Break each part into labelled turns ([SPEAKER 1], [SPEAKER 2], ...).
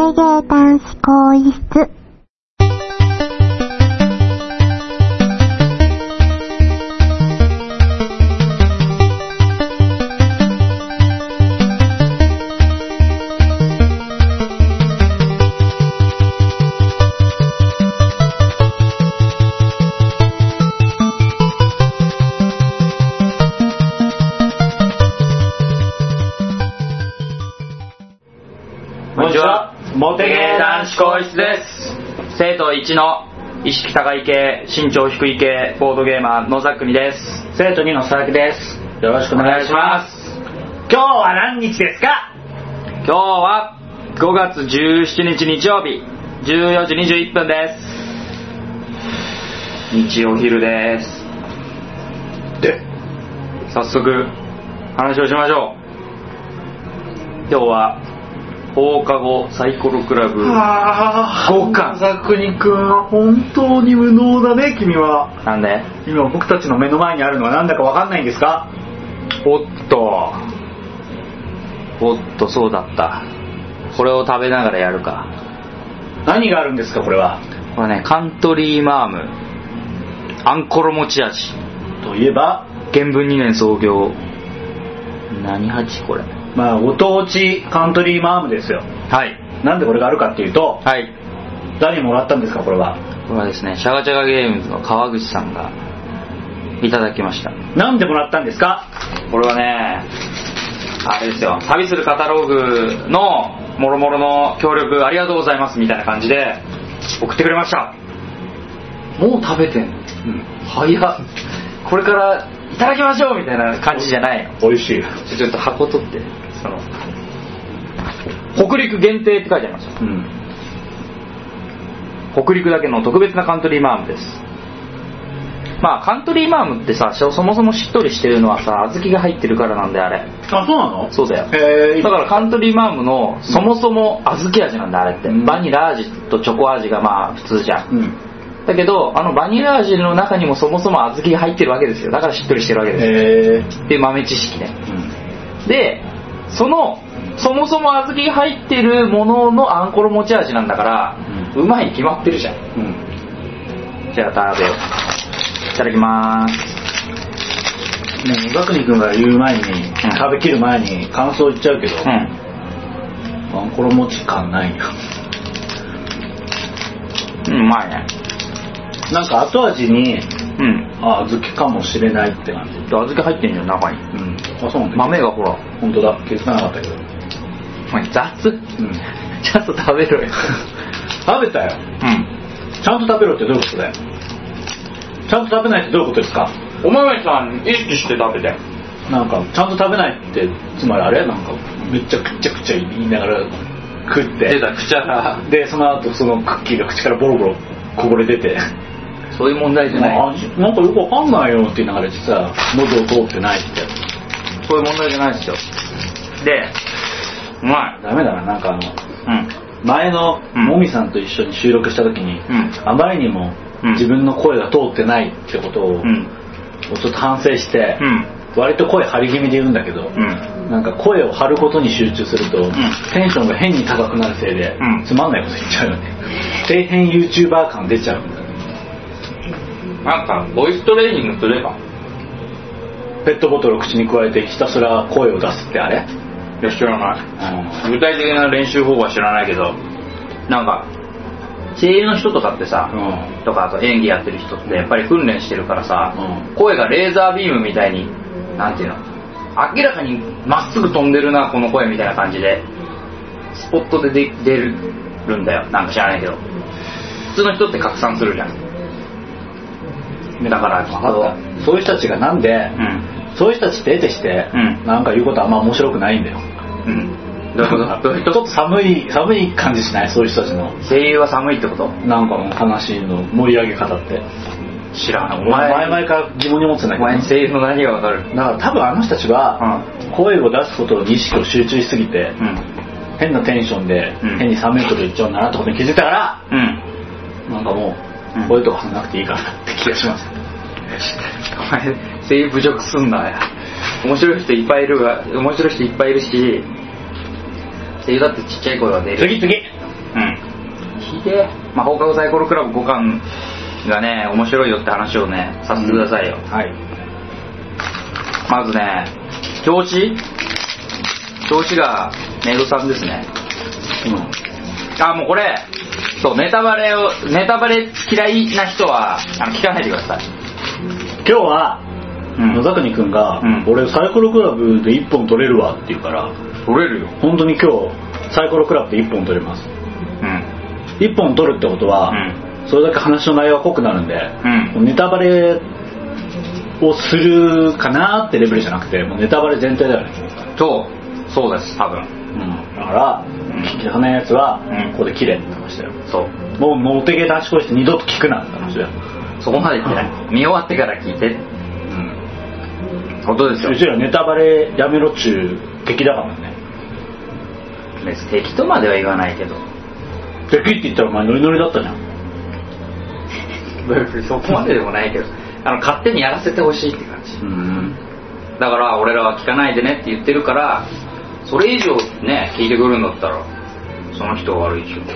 [SPEAKER 1] レゲエ男子更衣室。
[SPEAKER 2] モテゲー男子更衣室です。生徒1の意識高い系、身長低い系、ボードゲーマー野沢国です。
[SPEAKER 3] 生徒2の佐々木です。よろしくお願いします。今日は何日ですか？
[SPEAKER 2] 今日は5月17日日曜日14時21分です。日曜昼です。で、早速話をしましょう。今日は放課後サイコロクラブ5巻。
[SPEAKER 3] 野沢国くんは本当に無能だね。君は
[SPEAKER 2] なんで
[SPEAKER 3] 今僕たちの目の前にあるのは何だか分かんないんですか？
[SPEAKER 2] おっとそうだった。これを食べながらやるか。
[SPEAKER 3] 何があるんですかこれは？
[SPEAKER 2] これね、カントリーマームあんころ餅味
[SPEAKER 3] といえば
[SPEAKER 2] 原文2年創業。何味これ？
[SPEAKER 3] まあご当地カントリーマームですよ。
[SPEAKER 2] はい。
[SPEAKER 3] なんでこれがあるかっていうと、
[SPEAKER 2] はい。
[SPEAKER 3] 誰にもらったんですかこれは？
[SPEAKER 2] これはですね、シャガチャガゲームズの川口さんがいただきました。
[SPEAKER 3] なんでもらったんですか？
[SPEAKER 2] これはね、あれですよ、旅するカタログのもろもろの協力ありがとうございますみたいな感じで送ってくれました。もう食べてんの？早っ。これからいただきましょうみたいな感じじゃないの。
[SPEAKER 3] 美味しい。
[SPEAKER 2] ちょっと箱取って、北陸限定って書いてありますよ。北陸だけの特別なカントリーマームです。まあカントリーマームってさ、そもそもしっとりしてるのはさ、小豆が入ってるからなんだよあれ。
[SPEAKER 3] あ、そうなの？
[SPEAKER 2] そうだよ。だからカントリーマームのそもそも小豆味なんだあれって。バニラ味とチョコ味がまあ普通じゃん。だけどバニラ味の中にもそもそも小豆が入ってるわけですよ。だからしっとりしてるわけですよ。っていう豆知識ね。で、そもそも小豆が入ってるもののあんころ餅味なんだから、うまいに決まってるじゃん。じゃあ食べよう。いただきまーす。
[SPEAKER 3] ね、野沢国君が言う前に、食べきる前に感想言っちゃうけど、あんころ餅感ないよ。
[SPEAKER 2] うまいね。
[SPEAKER 3] なんか後味に、小豆かもしれないって感じ。
[SPEAKER 2] 小豆入ってんじゃん中に。
[SPEAKER 3] あ、そうなんだ。
[SPEAKER 2] 豆がほら。
[SPEAKER 3] 本当だ。気づかなかったけど。
[SPEAKER 2] お前雑。ちゃんと食べろよ。
[SPEAKER 3] 食べたよ。ちゃんと食べろってどういうことだよ。ちゃんと食べないってどういうことですか？
[SPEAKER 2] お前さん意識して食べて。
[SPEAKER 3] なんかちゃんと食べないってつまりあれなんかめっちゃくちゃくちゃ言いながら食って。
[SPEAKER 2] 出た口から
[SPEAKER 3] でその後そのクッキーが口からボロボロこぼれ出て。
[SPEAKER 2] そういう問題じゃない。
[SPEAKER 3] なんかよくわかんないよって言いながら実は喉を通ってないってやつ。
[SPEAKER 2] そういう問題じゃないですよ。で、うまい。
[SPEAKER 3] ダメだな。なんか前のもみさんと一緒に収録した時に、あまりにも自分の声が通ってないってことを、ちょっと反省して、割と声張り気味で言うんだけど、なんか声を張ることに集中すると、テンションが変に高くなるせいで、つまんないこと言っちゃうよね。底辺 YouTuber 感出ちゃうんだ。
[SPEAKER 2] なんかボイストレーニングすれば。
[SPEAKER 3] ペットボトルを口に加えてひたすら声を出すってあれ？
[SPEAKER 2] いや知らない。具体的な練習方法は知らないけど、なんか声優の人とかってさ、とかあと演技やってる人ってやっぱり訓練してるからさ、声がレーザービームみたいに、なんていうの、明らかにまっすぐ飛んでるなこの声みたいな感じでスポットで出るんだよ。なんか知らないけど普通の人って拡散するじゃん。だから
[SPEAKER 3] そういう人たちがなんで、そういう人たちって得てして、なんか言うことあんま面白くないんだよ。
[SPEAKER 2] どういうこと？
[SPEAKER 3] ちょっと寒い感じしない？そういう人たちの
[SPEAKER 2] 声優は寒いってこと？
[SPEAKER 3] なんか話の盛り上げ方って
[SPEAKER 2] 知らない。
[SPEAKER 3] 前々から疑問に思ってたんだけど、
[SPEAKER 2] お前声優の何が分かる？
[SPEAKER 3] だから多分あの人たちは、声を出すことに意識を集中しすぎて、変なテンションで、変に寒いこと言っちゃうんだなってことに気づいたから、なんかもう、こういうとこ話さなくていいかなって気がします。
[SPEAKER 2] お前声優侮辱すんなよ。面白い人いっぱいいるし、声優だってちっちゃい声が出る。
[SPEAKER 3] 次
[SPEAKER 2] 聞いて、放課後サイコロクラブ5巻がね面白いよって話をねさせてくださいよ。
[SPEAKER 3] はい。
[SPEAKER 2] まずね、表紙がメイドさんですね。もうこれそうネタバレ嫌いな人は聞かないでください。
[SPEAKER 3] 今日は野崎くんが、俺サイコロクラブで1本取れるわって言うから、
[SPEAKER 2] 取れるよ。
[SPEAKER 3] 本当に今日サイコロクラブで1本取れます。1本取るってことは、それだけ話の内容が濃くなるんで、ネタバレをするかなってレベルじゃなくて、もうネタバレ全体だよね。
[SPEAKER 2] そうです多分。
[SPEAKER 3] だから聞きたないやつはここで切れって話だよ。もうお手毛出し越して二度と聞くなって話だよ。
[SPEAKER 2] そこまで言ってない。見終わってから聞いて。ことですよ。
[SPEAKER 3] うちらネタバレやめろっちゅう敵だからね。
[SPEAKER 2] 別に敵とまでは言わないけど。
[SPEAKER 3] 敵って言ったらお前ノリノリだったじゃん。
[SPEAKER 2] そこまででもないけど、勝手にやらせてほしいって感じ。だから俺らは聞かないでねって言ってるから、それ以上ね聞いてくるんだったらその人が悪いでしょ。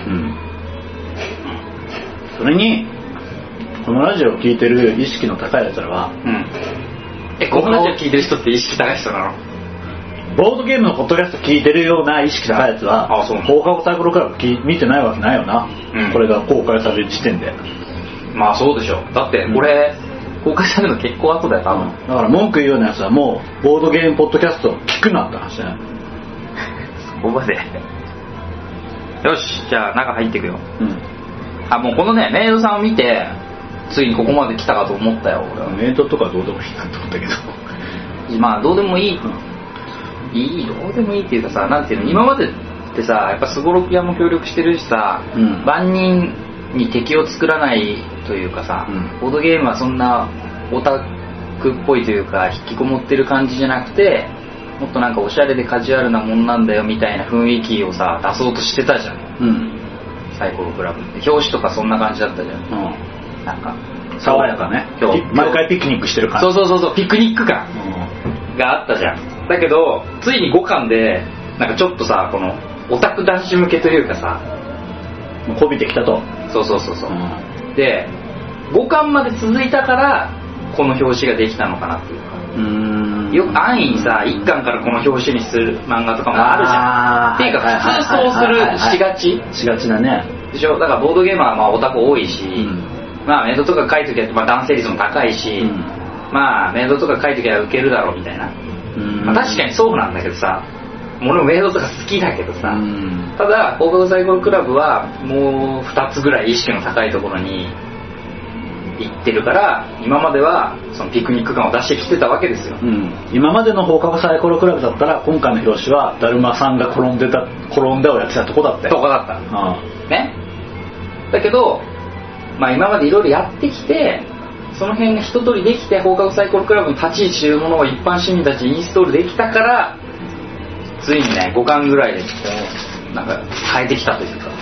[SPEAKER 3] それにこのラジオを聞いてる意識の高いやつらは、
[SPEAKER 2] このラジオ聞いてる人って意識高い人なの？
[SPEAKER 3] ボードゲームのポッドキャスト聞いてるような意識高いやつは放課後サイコロクラブ見てないわけないよな、これが公開される時点で。
[SPEAKER 2] まあそうでしょ。だってこれ、公開されるの結構後だよ多分。
[SPEAKER 3] だから文句言うようなやつはもうボードゲームポッドキャスト聞くなって話だよ。
[SPEAKER 2] そこまで。よし、じゃあ中入っていくよ。もうこのねメイドさんを見てついにここまで来たかと思ったよ俺は。
[SPEAKER 3] メイドとかどうでもいいなと思ったけど
[SPEAKER 2] どうでもいい、どうでもいいっていうかさ、なんていうの、今までってさやっぱスゴロク屋も協力してるしさ、万人に敵を作らないというかさ、ボードゲームはそんなオタクっぽいというか引きこもってる感じじゃなくて、もっとなんかおしゃれでカジュアルなもんなんだよみたいな雰囲気をさ出そうとしてたじゃん、サイコロクラブって表紙とかそんな感じだったじゃん、なんか
[SPEAKER 3] 爽やかね、毎回ピクニックしてる感じ。
[SPEAKER 2] そうピクニック感があったじゃん。だけどついに5巻でなんかちょっとさこのオタク男子向けというかさ
[SPEAKER 3] こびてきたと。
[SPEAKER 2] そう、で5巻まで続いたからこの表紙ができたのかなっていうか、よく安易にさ1巻からこの表紙にする漫画とかもあるじゃん。っていうか普通そうするしがち
[SPEAKER 3] だね。
[SPEAKER 2] でしょ。だからボードゲームはオタク多いし、メイドとか書いときは男性率も高いし、メイドとか書いときはウケるだろうみたいな、確かにそうなんだけどさ、俺もメイドとか好きだけどさ、ただ放課後サイコロクラブはもう2つぐらい意識の高いところに行ってるから、今まではそのピクニック感を出してきてたわけですよ、
[SPEAKER 3] 今までの放課後サイコロクラブだったら今回の表紙はだるまさんが転んだをやってたとこだったよ。
[SPEAKER 2] ね。だけど今までいろいろやってきて、その辺が一通りできて、放課後サイコロクラブの立ち位置というものを一般市民たちにインストールできたから、ついにね5巻ぐらいでなんか変えてきたというか、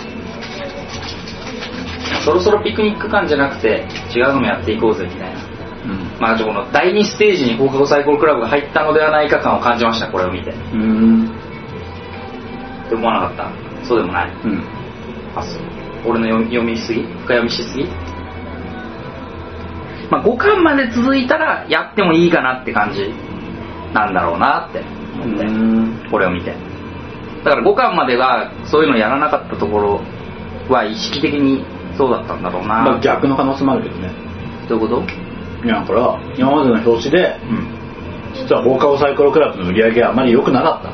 [SPEAKER 2] そろそろピクニック感じゃなくて違うのもやっていこうぜみたいな、この第2ステージに放課後サイコロクラブが入ったのではないか感を感じました、これを見て。って思わなかった？そうでもない。俺の読みすぎ？深読みしすぎ？5巻まで続いたらやってもいいかなって感じなんだろうなって思って、これを見て。だから5巻まではそういうのやらなかったところは意識的にそうだったんだろうな。
[SPEAKER 3] 逆の可能性もあるけどね。
[SPEAKER 2] どういうこと？
[SPEAKER 3] いや、だから今までの表紙で、実は放課後サイコロクラブの売り上げはあまり良くなかった、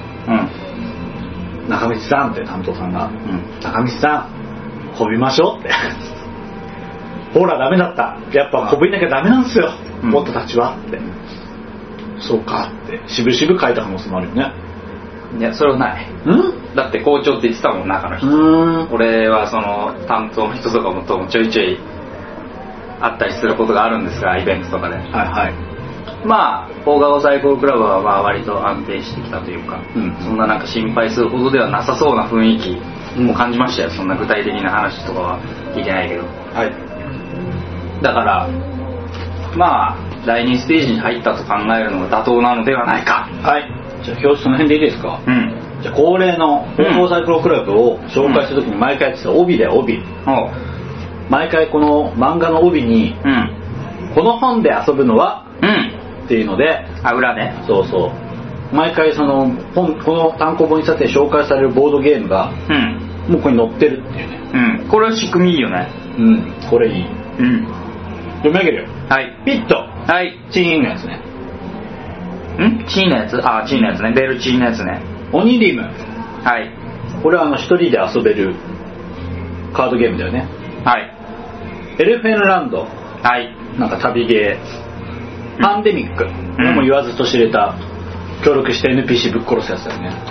[SPEAKER 3] 中道さんって担当さんが、中道さんこびましょうってほらダメだった、やっぱこびなきゃダメなんですよ、もっとたちはって、そうかって渋々書いた可能性もあるよね。
[SPEAKER 2] いや、それはない。だって校長って言ってたもん、中の人。俺はその担当の人とかもとちょいちょいあったりすることがあるんですが、イベントとかで。放課後サイコロクラブは割と安定してきたというか、そんななんか心配するほどではなさそうな雰囲気も感じましたよ。そんな具体的な話とかは聞いてないけど、だから第2ステージに入ったと考えるのが妥当なのではないか。
[SPEAKER 3] じゃあ表紙その辺でいいですか。 じゃあ恒例の高校サイクルクラブを紹介するときに毎回やってた帯だよ、帯。毎回この漫画の帯に、この本で遊ぶのは、っていうので、
[SPEAKER 2] 裏ね。
[SPEAKER 3] そうそう。毎回そのこの単行本にさて紹介されるボードゲームが、もうここに載ってるっていうね。
[SPEAKER 2] これは仕組みいいよね。
[SPEAKER 3] これいい。読み上げるよ。
[SPEAKER 2] はい。
[SPEAKER 3] ピット。
[SPEAKER 2] はい。
[SPEAKER 3] チーンのやつね。
[SPEAKER 2] チーンのやつ？チーンのやつね。ベルチーンのやつね。
[SPEAKER 3] オニリム。
[SPEAKER 2] はい。
[SPEAKER 3] これは一人で遊べるカードゲームだよね。
[SPEAKER 2] はい。
[SPEAKER 3] エルフェンランド。
[SPEAKER 2] はい。
[SPEAKER 3] なんか旅ゲー。パンデミック。もう言わずと知れた協力して NPC ぶっ殺すやつだよね。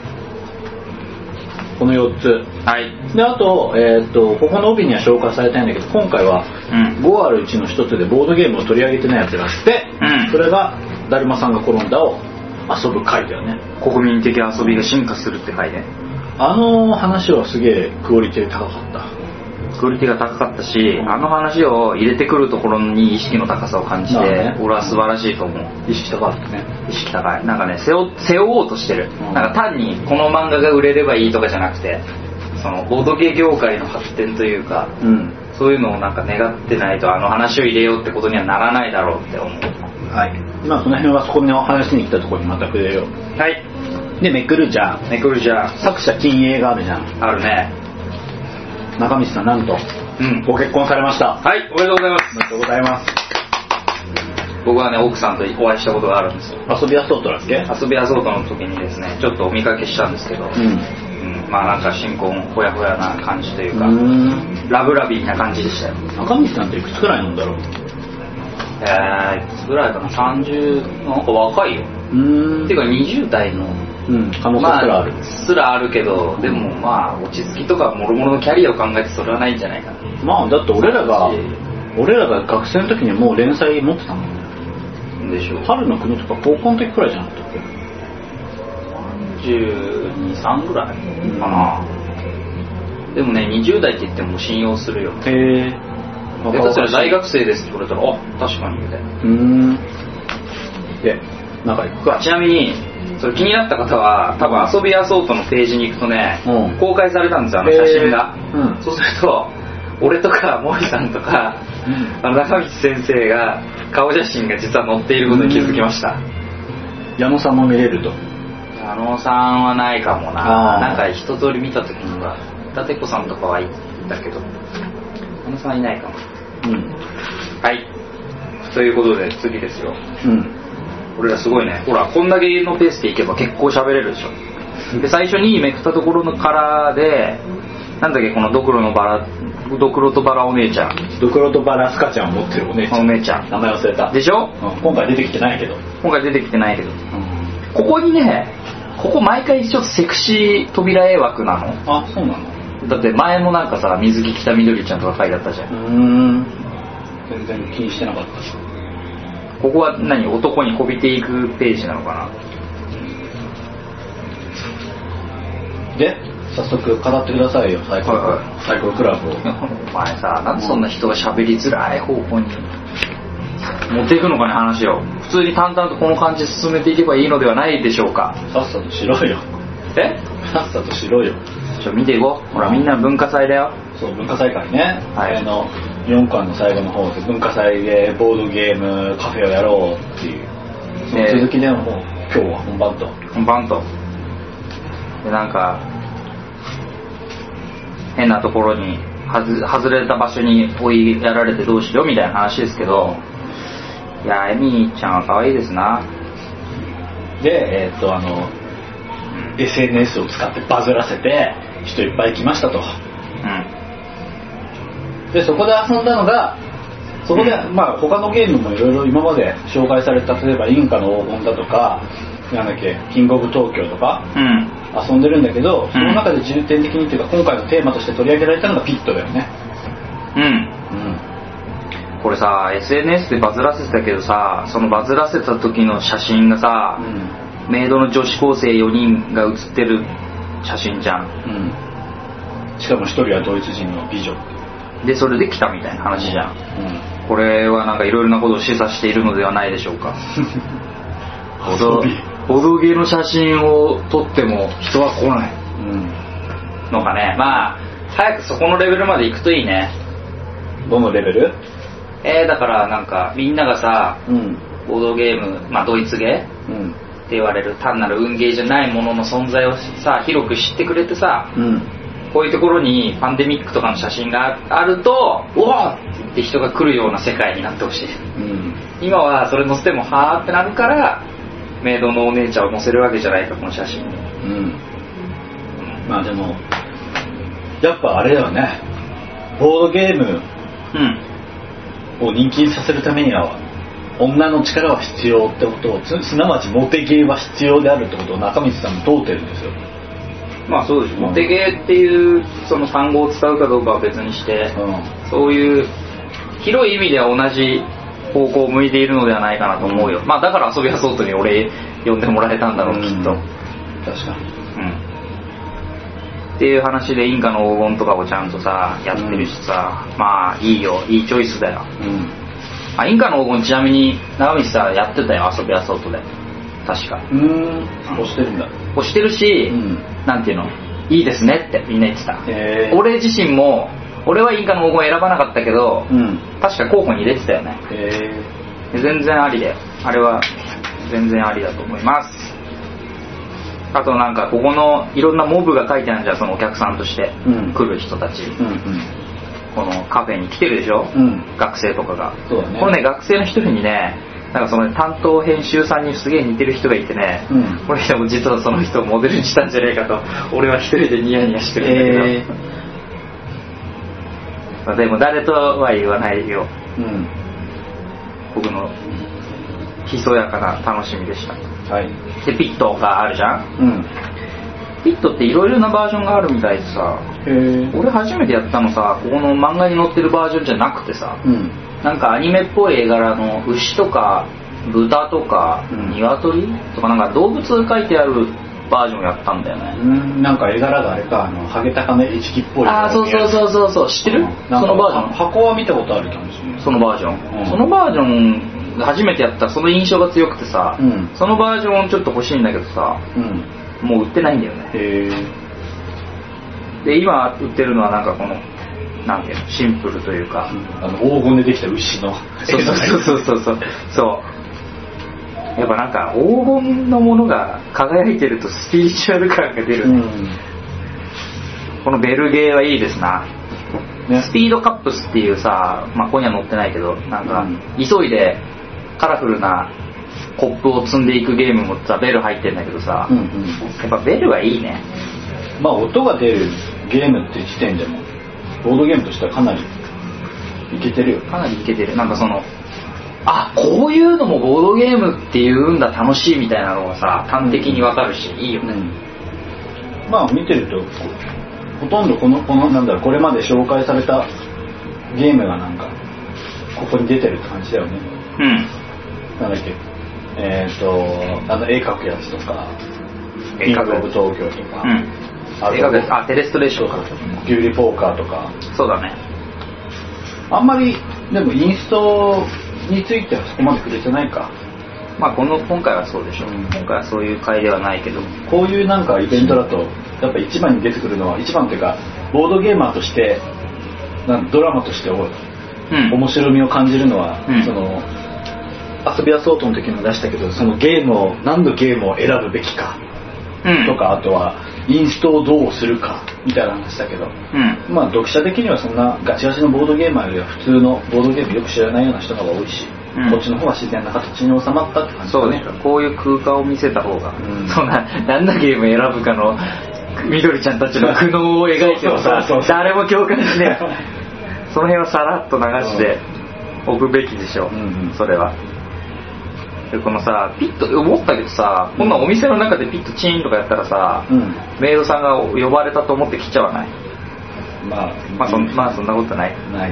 [SPEAKER 3] この4つ。
[SPEAKER 2] はい。
[SPEAKER 3] であとここの帯には紹介されてないんだけど、今回は5あるうちの1つでボードゲームを取り上げてないやつがあって、それがだるまさんが転んだを遊ぶ回だよね。
[SPEAKER 2] 国民的遊びが進化するって回で、
[SPEAKER 3] 話はすげえクオリティ高かった。
[SPEAKER 2] クオリティが高かったし、話を入れてくるところに意識の高さを感じて、俺は素晴らしいと思う。
[SPEAKER 3] 意識高かったね。
[SPEAKER 2] 意識高い。なんかね、背負おうとしてる。なんか単にこの漫画が売れればいいとかじゃなくて、そのボードゲー業界の発展というか、そういうのをなんか願ってないと話を入れようってことにはならないだろうって思う。
[SPEAKER 3] はい。まあその辺はそこの話に来たところにまた触れよう。
[SPEAKER 2] はい。
[SPEAKER 3] でめくるじゃん。作者金英があるじゃん。
[SPEAKER 2] あるね。
[SPEAKER 3] 中道さんなんと、ご結婚されました。
[SPEAKER 2] はい、おめでとうございます。
[SPEAKER 3] おめでとうございます。
[SPEAKER 2] 僕はね、奥さんとお会いしたことがあるんですよ。
[SPEAKER 3] 遊びアソートだっけ？
[SPEAKER 2] 遊びアソートの時にですね、ちょっとお見かけしたんですけど、まあなんか新婚ほやほやな感じというか、ラブラビーな感じでしたよ。
[SPEAKER 3] 中道さんっていくつくらいなんだろう？
[SPEAKER 2] いくつぐらいかな、30、なんか若いよ。っていうか20代の
[SPEAKER 3] 可能性
[SPEAKER 2] すらあるけど、でもまあ落ち着きとかもろもろのキャリアを考えてそれはないんじゃないかな。
[SPEAKER 3] まあだって俺らが学生の時にもう連載持ってたもん
[SPEAKER 2] でしょう。
[SPEAKER 3] 春の国とか高校の時くらいじゃなかったっけ
[SPEAKER 2] ？32、3ぐらいかな。でもね、20代って言っても信用するよ。
[SPEAKER 3] へえ。
[SPEAKER 2] 下手すら大学生ですって言われたら、確かにみたいな。
[SPEAKER 3] で、中行くか。
[SPEAKER 2] ちなみにそれ気になった方は多分遊びアソートのページに行くとね、公開されたんですよ、写真が。そうすると俺とか森さんとか、中道先生が顔写真が実は載っていることに気づきました。
[SPEAKER 3] 矢野さんも見れると。
[SPEAKER 2] 矢野さんはないかもな。なんか一通り見た時には伊達子さんとかはいたけど、矢野さんはいないかも。はい、ということで次ですよ。俺らすごいね。ほらこんだけのペースでいけば結構喋れるでしょ。で最初にめくったところのカラーで、なんだっけ、このドクロとバラお姉ちゃん、
[SPEAKER 3] ドクロとバラスカちゃんを持ってるお姉ちゃん、名前忘れた
[SPEAKER 2] でしょ。
[SPEAKER 3] 今回出てきてないけど、
[SPEAKER 2] ここにね、ここ毎回ちょっとセクシー扉絵枠なの。
[SPEAKER 3] そうなの。
[SPEAKER 2] だって前もなんかさ、水着着た緑ちゃんとか書いてあったじゃん。
[SPEAKER 3] 全然気にしてなかった。
[SPEAKER 2] ここは何、男にこびていくページなのかな。で
[SPEAKER 3] 早速語ってくださいよ、サイコロクラブを。
[SPEAKER 2] お前さ、なんでそんな人が喋りづらい方向に持っていくのかね、話を。普通に淡々とこの感じで進めていけばいいのではないでしょうか。
[SPEAKER 3] さっさとしろよ。さっさとしろよ。
[SPEAKER 2] 見ていこう。ほらみんな文化祭だよ。
[SPEAKER 3] そう、文化祭会ね。4巻の最後の方で文化祭でボードゲームカフェをやろうっていう、その続きでもう今日は本番とで、なんか変なところに外れた場所に追いやられてどうしようみたいな話ですけど、いやエミちゃんは可愛いですな。でSNS を使ってバズらせて人いっぱい来ましたと。でそこで遊んだのが、まあ他のゲームもいろいろ今まで紹介された、例えばインカの黄金だとか、なんだっけ、キングオブ東京とか、遊んでるんだけど、その中で重点的にっていうか今回のテーマとして取り上げられたのがピットだよね。
[SPEAKER 2] これさ SNS でバズらせてたけどさ、そのバズらせた時の写真がさ、メイドの女子高生4人が写ってる写真じゃん。しかも1人はドイツ人の美女で、それで来たみたいな話じゃん。これはなんかいろいろなことを示唆しているのではないでしょうか。 ボドゲの写真を撮っても人は来ないのかね。まあ早くそこのレベルまで行くといいね。
[SPEAKER 3] どのレベル？
[SPEAKER 2] だからなんかみんながさ、ボードゲーム、まあドイツゲー、って言われる単なる運ゲーじゃないものの存在をさ広く知ってくれてさ、こういうところにパンデミックとかの写真があるとおわっって言って人が来るような世界になってほしい、今はそれ載せてもはーってなるからメイドのお姉ちゃんを載せるわけじゃないかこの写真に、
[SPEAKER 3] まあでもやっぱあれだよね、ボードゲームを人気にさせるためには女の力は必要ってことを、すなわちモテゲーは必要であるってことを中道さんも通ってるんですよ。
[SPEAKER 2] まあそうです、モテゲーっていうその単語を使うかどうかは別にして、そういう広い意味では同じ方向を向いているのではないかなと思うよ、まあだから遊びやそうとに俺呼んでもらえたんだろう、きっと。
[SPEAKER 3] 確かに。
[SPEAKER 2] っていう話でインカの黄金とかをちゃんとさやってるしさ、まあいいよ、いいチョイスだよ。インカの黄金ちなみに長道さやってたよ、遊びやそうとで確か。
[SPEAKER 3] 押してるんだ。
[SPEAKER 2] 押してるし、なんていうの、いいですねってみんな言ってた。俺自身も、俺はインカの黄金選ばなかったけど、確か候補に入れてたよね。全然ありだよ、あれは全然ありだと思います。あとなんかここのいろんなモブが書いてあるじゃん、そのお客さんとして来る人たち、このカフェに来てるでしょ、学生とかが。このね、学生の一人にね、なんかその担当編集さんにすげえ似てる人がいてね、俺でも実はその人をモデルにしたんじゃないかと俺は一人でニヤニヤしてるんだけど、まあ、でも誰とは言わないよ、僕のひそやかな楽しみでした。でピットがあるじゃん、ピットっていろいろなバージョンがあるみたいでさ、俺初めてやったのさ、ここの漫画に載ってるバージョンじゃなくてさ、なんかアニメっぽい絵柄の牛とか豚とか鶏とかなんか動物書いてあるバージョンやったんだよね。
[SPEAKER 3] なんか絵柄があれか、ハゲタカの絵式っぽい。
[SPEAKER 2] そう知ってる？そのバージョン。
[SPEAKER 3] 箱は見たことあるかもしれない。
[SPEAKER 2] そのバージョン、そのバージョン初めてやったその印象が強くてさ、そのバージョンちょっと欲しいんだけどさ、もう売ってないんだよね。で今売ってるのはなんかこのなんていうの、シンプルというか、
[SPEAKER 3] 黄金でできた牛の
[SPEAKER 2] そうやっぱなんか黄金のものが輝いてるとスピリチュアル感が出るね、このベルゲーはいいですな、スピードカップスっていうさ、まあ、ここには載ってないけどなんか急いでカラフルなコップを積んでいくゲームもさベル入ってるんだけどさ、やっぱベルはいいね。
[SPEAKER 3] まあ音が出るゲームって時点でもボードゲームとしてはかなりいけてるよ。
[SPEAKER 2] かなりいけてる。なんかそのこういうのもボードゲームっていうんだ楽しいみたいなのがさ端的にわかるし、いいよね、
[SPEAKER 3] まあ見てるとほとんどこのなんだろう、これまで紹介されたゲームがなんかここに出てるって感じだよね。なんだっけ、絵描くやつとかキングオブ東京とか、
[SPEAKER 2] 絵描くやつ、テレストレーションか、
[SPEAKER 3] キュウリポーカーとか。
[SPEAKER 2] そうだね。
[SPEAKER 3] あんまりでもインストについてはそこまで触れてないか。
[SPEAKER 2] まあ今回はそうでしょ、今回はそういう回ではないけど、
[SPEAKER 3] こういうなんかイベントだとやっぱ一番に出てくるのは、一番というかボードゲーマーとしてドラマとして面白みを感じるのは、その遊びやそうとの時も出したけど、その何のゲームを選ぶべきかとか、あとはインストをどうするかみたいな話だけど、まあ読者的にはそんなガチガチのボードゲーマーよりは普通のボードゲームよく知らないような人の方が多いし、こっちの方が自然な形に収まったって感じだね。
[SPEAKER 2] そうね、こういう空間を見せた方が、そんな何のゲーム選ぶかの緑ちゃんたちの苦悩を描いてもさ誰も共感しねえその辺はさらっと流しておくべきでしょ、それは。でこのさピット思ったけどさ、こんなお店の中でピットチーンとかやったらさ、メイドさんが呼ばれたと思って来ちゃわない？まあそんなことない。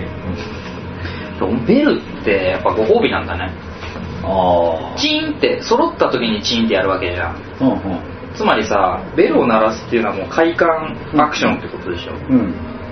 [SPEAKER 2] ベルってやっぱご褒美なんだね。チーンって揃った時にチーンってやるわけじゃん、つまりさベルを鳴らすっていうのはもう快感アクションってことでしょ、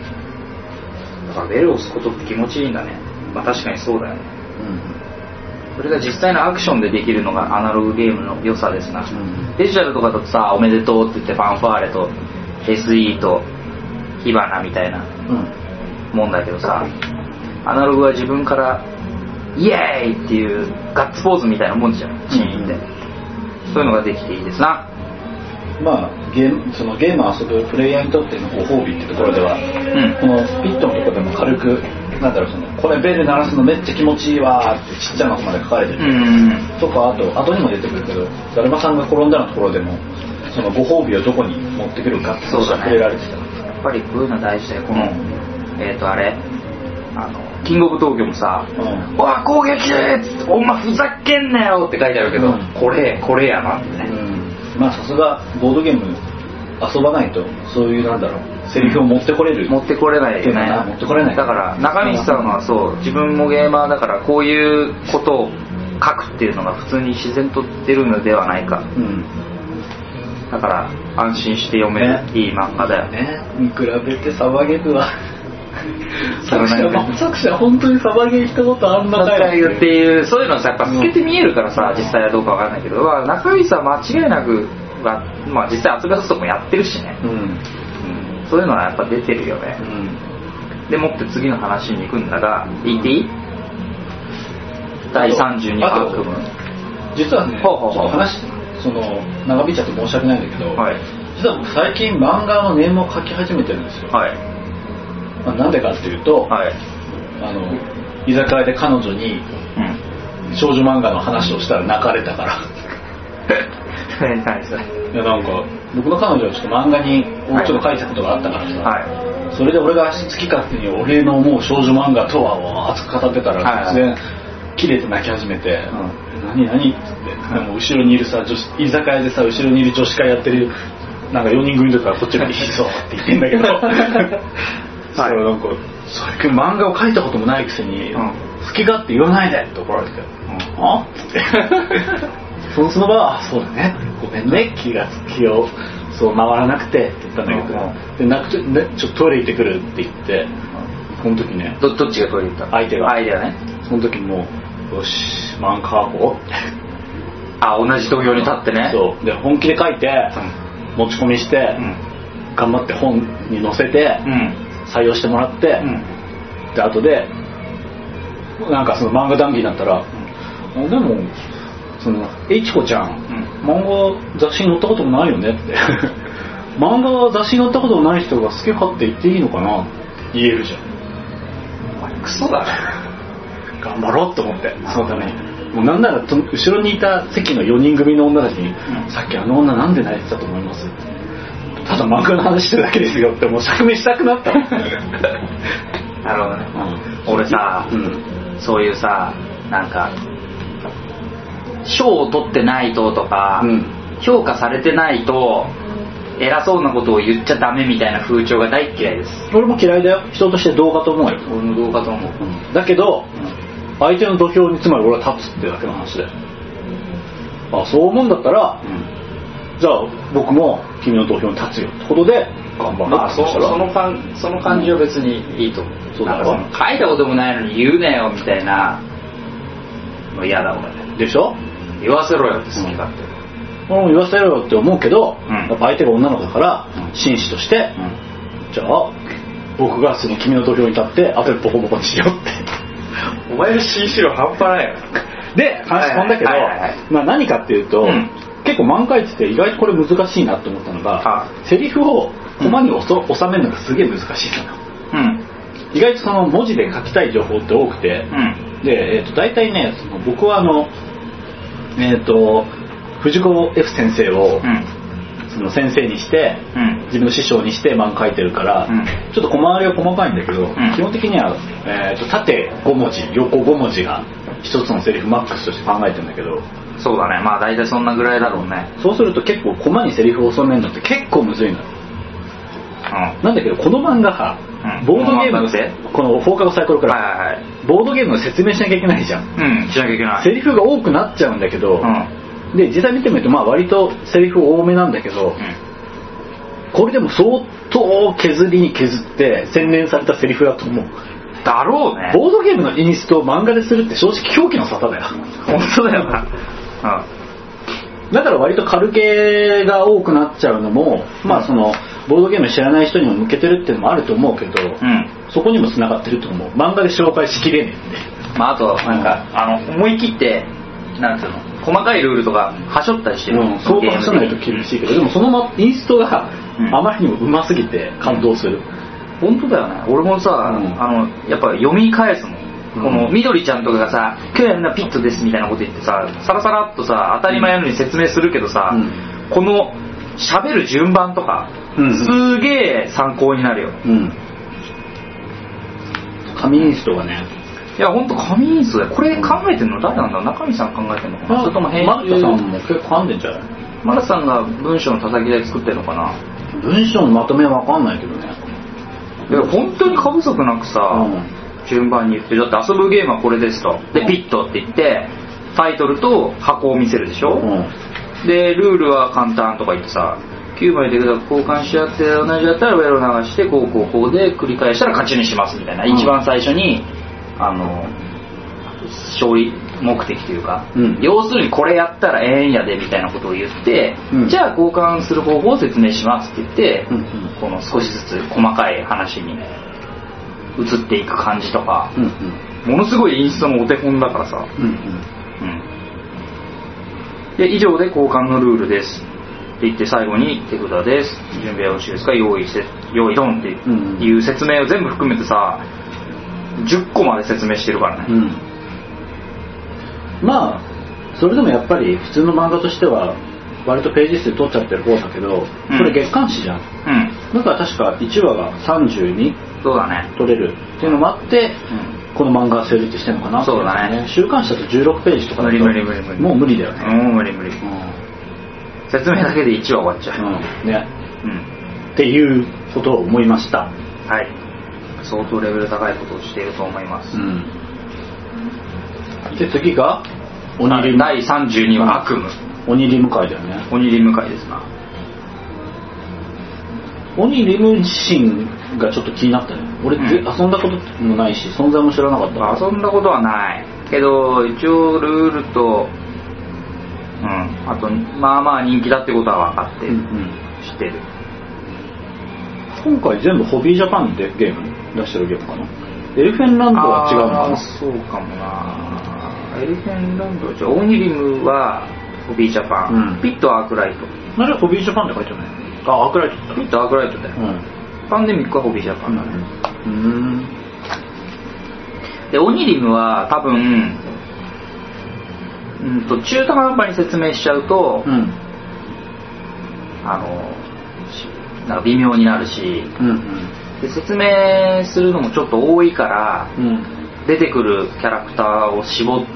[SPEAKER 2] だからベルを押すことって気持ちいいんだね。まあ確かにそうだよね、 それが実際のアクションでできるのがアナログゲームの良さですな、デジタルとかだとさ、おめでとうって言ってファンファーレと SE と火花みたいなもんだけどさ、アナログは自分からイエーイっていうガッツポーズみたいなもんじゃん、シーンで、そういうのができていいですな。
[SPEAKER 3] まあそのゲームを遊ぶプレイヤーにとってのご褒美ってところでは、このピットのところでも軽くなんだろう、これベル鳴らすのめっちゃ気持ちいいわってちっちゃなとこまで書かれてる、とか、あと後にも出てくるけど、だるまさんが転んだのところでもそのご褒美をどこに持ってくるかっていうのが触れられてた。
[SPEAKER 2] やっぱりこういうの大事だよ。このあれキングオブ東京もさ、わあ攻撃でーっつって、お前ふざけんなよって書いてあるけど、これやなってね。
[SPEAKER 3] まあさすがボードゲーム遊ばないとそういうなんだろう、セリフを持ってこれる、
[SPEAKER 2] 持ってこれないよね。
[SPEAKER 3] 持ってこれない。だ
[SPEAKER 2] から中西さんはそう、自分もゲーマーだからこういうことを書くっていうのが普通に自然と出るのではないか、だから安心して読める、いい漫画だよね。
[SPEAKER 3] 見比べてサバゲーは作者本当にサバゲーしたことあんなか
[SPEAKER 2] よっていう、そういうのさやっぱ透けて見えるからさ、実際はどうかわからないけど、中西さんは間違いなくまあ実際集めさせともやってるしね、そういうのはやっぱ出てるよね、でもって次の話に行くんだが、言っていい？第32アークム、実
[SPEAKER 3] はね、話その長引いちゃって申し訳ないんだけど、実は僕最近漫画のネームを書き始めてるんですよ。なんでかっていうと、居酒屋で彼女に少女漫画の話をしたら泣かれたから
[SPEAKER 2] 何それ。
[SPEAKER 3] いやなんか僕の彼女はちょっと漫画にちょっと書いたことがあったからさ、それで俺が好き勝手に俺の思う少女漫画とはを熱く語ってたら突然切れて泣き始めて、何っつって、でも後ろにいるさ居酒屋でさ後ろにいる女子会やってるなんか4人組とかこっちがいいぞって言ってんだけどそれなんか最近漫画を描いたこともないくせに、好き勝手言わないでって怒られて、あっつってその場はそうだね、ごめんね、気をそう回らなくてって言ったんだけど、でちょっとトイレ行ってくるって言って、この時ね、
[SPEAKER 2] どっちがトイレ行ったの？
[SPEAKER 3] 相手が
[SPEAKER 2] ね。
[SPEAKER 3] その時もよし漫画描こうって
[SPEAKER 2] 同じ土俵に立ってね、
[SPEAKER 3] そうで本気で描いて、持ち込みして、頑張って本に載せて、採用してもらって、で後でなんかその漫画談義になったら、でもそのH子ちゃん、漫画雑誌に載ったこともないよねって漫画雑誌に載ったこともない人が好き勝手言っていいのかな言えるじゃん。
[SPEAKER 2] お前クソだね。
[SPEAKER 3] 頑張ろうと思って、そのためにもうなんなら後ろにいた席の4人組の女たちに、さっきあの女なんで泣いてたと思いますって、ただ漫画の話してるだけですよってもう釈明したくなったな
[SPEAKER 2] るほどね、俺さ、そういうさなんか賞を取ってないととか、評価されてないと偉そうなことを言っちゃダメみたいな風潮が大嫌いです。
[SPEAKER 3] 俺も嫌いだよ、人としてどうかと思うよ。
[SPEAKER 2] 俺もどうかと思う、
[SPEAKER 3] だけど、相手の土俵につまり俺は立つってだけの話で、そう思うんだったら、じゃあ僕も君の土俵に立つよってことで頑張る。
[SPEAKER 2] その感じは別にいいと思う。そうだろ、書いたこともないのに言うなよみたいなの嫌だ俺
[SPEAKER 3] でしょ。
[SPEAKER 2] 言わせろよって好き勝手、
[SPEAKER 3] 言わせろよって思うけど、やっぱ相手が女の子だから紳士として、じゃあ僕がその君の土俵に立って後でボコボコにしようって
[SPEAKER 2] お前の紳士量半端ないよ
[SPEAKER 3] で話飛んだけど、何かっていうと、結構漫画書いてて意外とこれ難しいなと思ったのが、セリフをコマに収めるのがすげえ難しいのよ、意外とその文字で書きたい情報って多くて、で、大体ね僕は藤子 F 先生を、その先生にして、自分の師匠にして漫画書いてるから、ちょっと小回りは細かいんだけど、基本的には、縦5文字横5文字が一つのセリフマックスとして考えてるんだけど、
[SPEAKER 2] そうだね、まあ大体そんなぐらいだろうね。
[SPEAKER 3] そうすると結構コマにセリフを収めるのって結構むずいのよ、なんだけどこの漫画は、ボードゲームのこの放課後サイコロから、ボードゲームの説明しなきゃいけないじゃん、
[SPEAKER 2] しなきゃいけない。
[SPEAKER 3] セリフが多くなっちゃうんだけど、で実際見てみると割とセリフ多めなんだけど、これでも相当削りに削って洗練されたセリフだと思う。
[SPEAKER 2] だろうね。
[SPEAKER 3] ボードゲームのインストを漫画でするって正直狂気の沙汰だよ。
[SPEAKER 2] 本当だよな。
[SPEAKER 3] だから割と軽系が多くなっちゃうのも、まあそのボードゲーム知らない人にも向けてるっていうのもあると思うけど、そこにも繋がってると思う。漫画で紹介しきれねえんで。
[SPEAKER 2] まああとなんか、思い切ってなんていうの、細かいルールとかはしょったりしてる。
[SPEAKER 3] そうはしょないと厳しいけど、でもそのインストがあまりにも上手すぎて感動する。
[SPEAKER 2] 本当だよね。俺もさ、やっぱ読み返すもん。このみどりちゃんとかがさ、今日やるのはピットですみたいなこと言ってさ、さらさらっとさ、当たり前のように説明するけどさ、この喋る順番とか、すげえ参考になるよ。
[SPEAKER 3] 紙インストがね。
[SPEAKER 2] いや本当紙インストだよ。これ考えてんの誰なんだ。中身さん考えてんのかな。それとも
[SPEAKER 3] マルタさんも結構噛んでんじゃない。
[SPEAKER 2] マルタさんが文章の叩き台作ってるのかな。
[SPEAKER 3] 文章のまとめは分かんないけどね。
[SPEAKER 2] いや本当に過不足なくさ、順番に言って、だって遊ぶゲームはこれですと。でピットって言ってタイトルと箱を見せるでしょ。でルールは簡単とか言ってさ、9枚で交換し合って同じだったらウェロ流してこうで繰り返したら勝ちにしますみたいな、一番最初に勝利目的というか、要するにこれやったらええんやでみたいなことを言って、じゃあ交換する方法を説明しますって言って、この少しずつ細かい話に移っていく感じとか、ものすごいインストのお手本だからさ、で以上で交換のルールですって言って、最後に手札です、準備はよろしいですか、用意ドンっていう説明を全部含めてさ、10個まで説明してるからね。まあ
[SPEAKER 3] それでもやっぱり普通の漫画としては割とページ数取っちゃってる方だけど、これ月刊誌じゃん。だから確か1話が32
[SPEAKER 2] そうだね
[SPEAKER 3] 取れるっていうのもあって、この漫画が成立してるのかな。
[SPEAKER 2] そうだね。
[SPEAKER 3] 週刊誌だと16ページとかだともう無理だよね。
[SPEAKER 2] もう無理、説明だけで1話終わっちゃう、
[SPEAKER 3] ね、っていうことを思いました。
[SPEAKER 2] はい、相当レベル高いことをしていると思います。
[SPEAKER 3] で次が
[SPEAKER 2] 第32話悪夢。
[SPEAKER 3] 鬼リム会だよね。
[SPEAKER 2] 鬼リム会ですな。
[SPEAKER 3] 鬼リム自身がちょっと気になったね。俺、遊んだこともないし存在も知らなかった。
[SPEAKER 2] 遊んだことはないけど一応ルールと、あとまあまあ人気だってことは分かってる、知ってる。
[SPEAKER 3] 今回全部ホビージャパンでゲーム出してるゲームかな。エルフェンランドは違うのかな。
[SPEAKER 2] そうかもな。エルフェンランドは違う。オニリムはホビージャパン、ピットアークライト。
[SPEAKER 3] あれホビージャパンって書いてるね。アークライトだ。
[SPEAKER 2] ピットアークライトだよ、パンデミックはホビージャパンだね。でオニリムは多分中途半端に説明しちゃうと、なんか微妙になるし、で説明するのもちょっと多いから、出てくるキャラクターを絞って、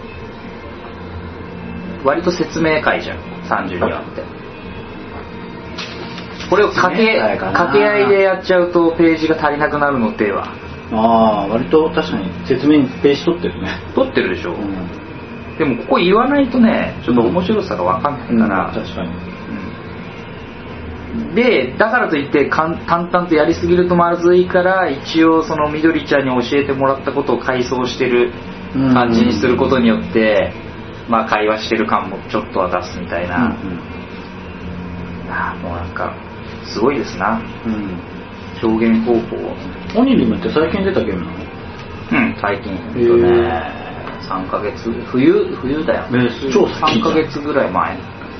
[SPEAKER 2] 割と説明会じゃん32話って。これを掛け合いでやっちゃうとページが足りなくなるのでは。
[SPEAKER 3] 割と確かに説明にページ取ってるね。
[SPEAKER 2] 取ってるでしょ、でもここ言わないとねちょっと面白さが分かんないから、
[SPEAKER 3] 確かに。
[SPEAKER 2] でだからといって淡々とやりすぎるとまずいから、一応そのみどりちゃんに教えてもらったことを回想してる感じにすることによって、まあ会話してる感もちょっとは出すみたいな。もうなんかすごいですな、表現方法。
[SPEAKER 3] オニリムって最近出たゲームなの？
[SPEAKER 2] 最近3ヶ月冬だよ、
[SPEAKER 3] 超最近。
[SPEAKER 2] 3ヶ月ぐらい前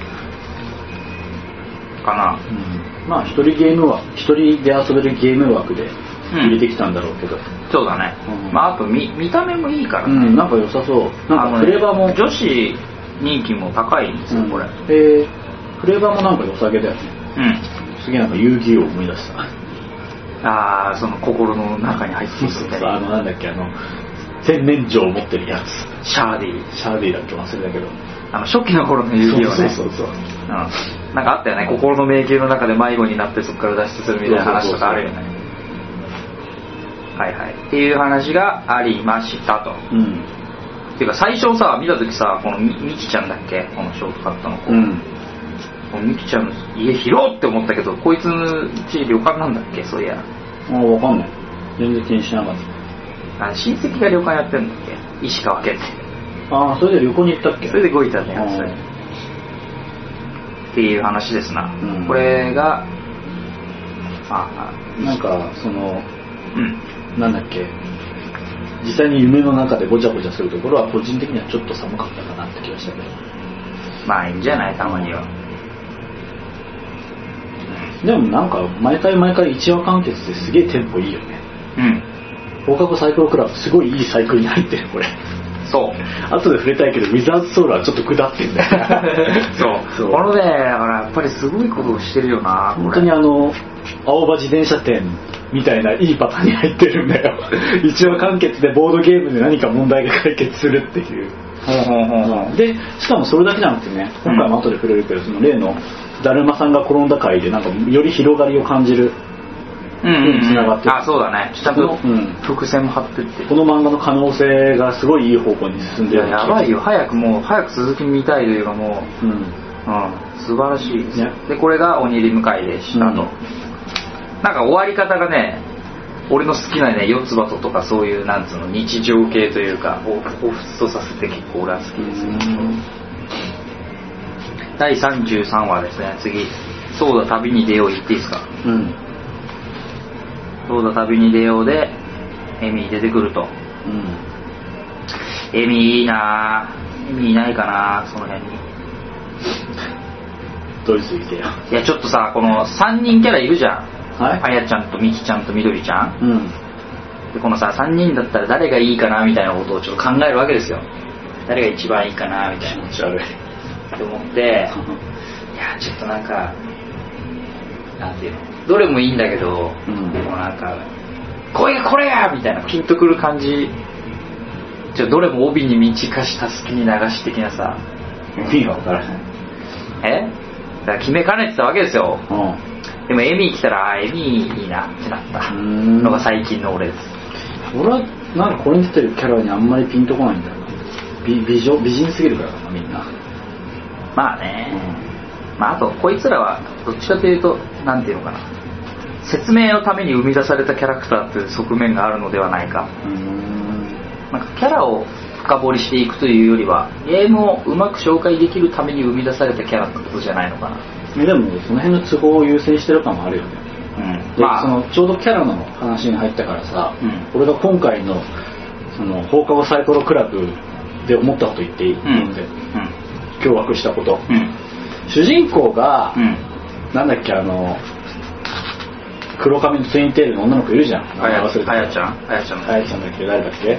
[SPEAKER 2] かな。
[SPEAKER 3] まあ一人で遊べるゲーム枠で入れてきたんだろうけど、
[SPEAKER 2] そうだね。まああと見た目もいいからね、
[SPEAKER 3] なんか良さそう。なんかフレーバーも
[SPEAKER 2] 女子人気も高いんですよ、これ。
[SPEAKER 3] フレーバーもなんか良さげだよね。すげえなんか遊戯王を思い出した。
[SPEAKER 2] その心の中に入ってるみたいな。
[SPEAKER 3] なんだっけ、洗面所を持ってるやつ。
[SPEAKER 2] シャーディ
[SPEAKER 3] だっけ、忘れたけど。
[SPEAKER 2] 初期の頃の遊戯王ね。
[SPEAKER 3] そう。
[SPEAKER 2] なんかあったよね。心の迷宮の中で迷子になってそこから脱出するみたいな話とかあるよね。っていう話がありましたと。っていうか最初さ見た時さ、このミキちゃんだっけ、このショートカットの子。ミキちゃんの家広って思ったけど、こいつの家旅館なんだっけ、そういや。
[SPEAKER 3] 分かんない。 全然気にしなかった。
[SPEAKER 2] 親戚が旅館やってるんだっけ、石川県って。
[SPEAKER 3] ああ、それで旅行に行ったっけ。
[SPEAKER 2] それで動いたね、っていう話ですな、これが
[SPEAKER 3] なんかその、なんだっけ、実際に夢の中でごちゃごちゃするところは個人的にはちょっと寒かったかなって気がしたけど、
[SPEAKER 2] まあいいんじゃない、たまには。
[SPEAKER 3] でもなんか毎回1話完結ですげえテンポいいよね。放課後サイクロクラブすごいいいサイクルに入ってるこれ。
[SPEAKER 2] そう
[SPEAKER 3] 後で触れたいけどウィザーズソウルはちょっと下ってんだよ
[SPEAKER 2] そうこのね、だからやっぱりすごいことをしてるよな。
[SPEAKER 3] 本当に青葉自転車店みたいないいパターンに入ってるんだよ一話完結でボードゲームで何か問題が解決するっていう。でしかもそれだけじゃなくてね、今回も後で触れるけど、その例のだるまさんが転んだ回でなんかより広がりを感じるにつながってる。
[SPEAKER 2] あ、そうだね、ちゃんと伏線も張ってって、こ
[SPEAKER 3] の漫画の可能性がすごいいい方向に進んでる。
[SPEAKER 2] やばいよ、早く続き見たいというか、もう素晴らしいです、ね、でこれが鬼リム会でしたと、なんか終わり方がね、俺の好きなね、四つ葉とかそういうなんつうの日常系というかを彷彿とさせて結構俺は好きですね。第33話ですね。次、そうだ旅に出よう、言っていいですか。そうだ旅に出ようでエミ出てくると、エミいいな、エミいないかな、その辺に。
[SPEAKER 3] どうすぎてよ。
[SPEAKER 2] いやちょっとさ、この3人キャラいるじゃん、
[SPEAKER 3] はい、
[SPEAKER 2] あやちゃんとみきちゃんとみどりちゃん、でこのさ3人だったら誰がいいかなみたいなことをちょっと考えるわけですよ。誰が一番いいかなみたいな、
[SPEAKER 3] 気持ち悪い
[SPEAKER 2] と思って、いやちょっとなんかなんていうの、どれもいいんだけど、もうなんかこれやみたいなピンとくる感じ、じゃどれも帯に道化した好きに流し的なさ、
[SPEAKER 3] 意味が分からない。
[SPEAKER 2] だから決めかねてたわけですよ、でもエミ来たらエミいいなってなったのが最近の俺です。
[SPEAKER 3] 俺はなんかこれに出てるキャラにあんまりピンとこないんだよな。美人すぎるからかな、みんな。
[SPEAKER 2] まあね、あとこいつらはどっちかというとなんていうのかな、説明のために生み出されたキャラクターという側面があるのではないか。なんかキャラを深掘りしていくというよりはゲームをうまく紹介できるために生み出されたキャラってことじゃないのかな。
[SPEAKER 3] でもその辺の都合を優先してる感もあるよね。そのちょうどキャラの話に入ったからさ、俺が今回のその放課後サイコロクラブで思ったこと言っていいので、驚愕したこと、主人公が、なんだっけ、黒髪のツインテールの女の子いるじゃん。
[SPEAKER 2] あやちゃんだっ
[SPEAKER 3] け、誰だっけ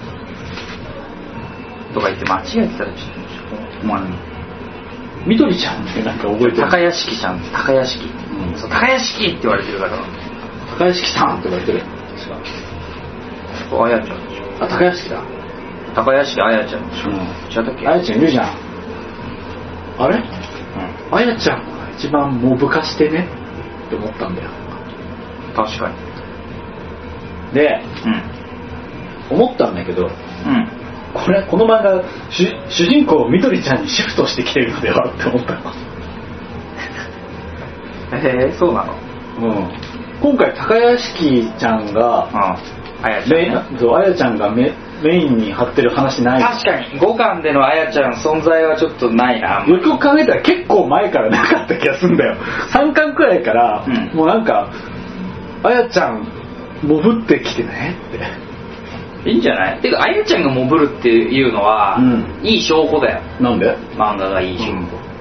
[SPEAKER 2] とか言って間違えてたらちょっと思わない。
[SPEAKER 3] みどりちゃんってなんか覚えてる。
[SPEAKER 2] 高屋敷ちゃん、高屋敷、そう高屋敷って言われてるから、
[SPEAKER 3] 高屋敷さんって言われてる。
[SPEAKER 2] 確かあやちゃんでしょ。
[SPEAKER 3] あ、高屋敷だ。
[SPEAKER 2] 高屋敷あやちゃんでしょ。違ったっけ。
[SPEAKER 3] あやちゃんいるじゃん。あれ、あやちゃんが一番モブ化してねって思ったんだよ。
[SPEAKER 2] 確かに。
[SPEAKER 3] で、思ったんだけど、この漫画主人公をみどりちゃんにシフトしてきてるのではって思ったの。
[SPEAKER 2] そうなの。
[SPEAKER 3] 今回高屋敷ちゃんが、あやちゃんがメインに張ってる話ない。
[SPEAKER 2] 確かに5巻でのあやちゃん存在はちょっとないな。
[SPEAKER 3] よく考えたら結構前からなかった気がするんだよ。3巻くらいから、もうなんかあやちゃんモブってきてねって。
[SPEAKER 2] いいんじゃない。てかあやちゃんがモブるっていうのは、いい証拠だよ。
[SPEAKER 3] なんで
[SPEAKER 2] 漫画がいい証拠、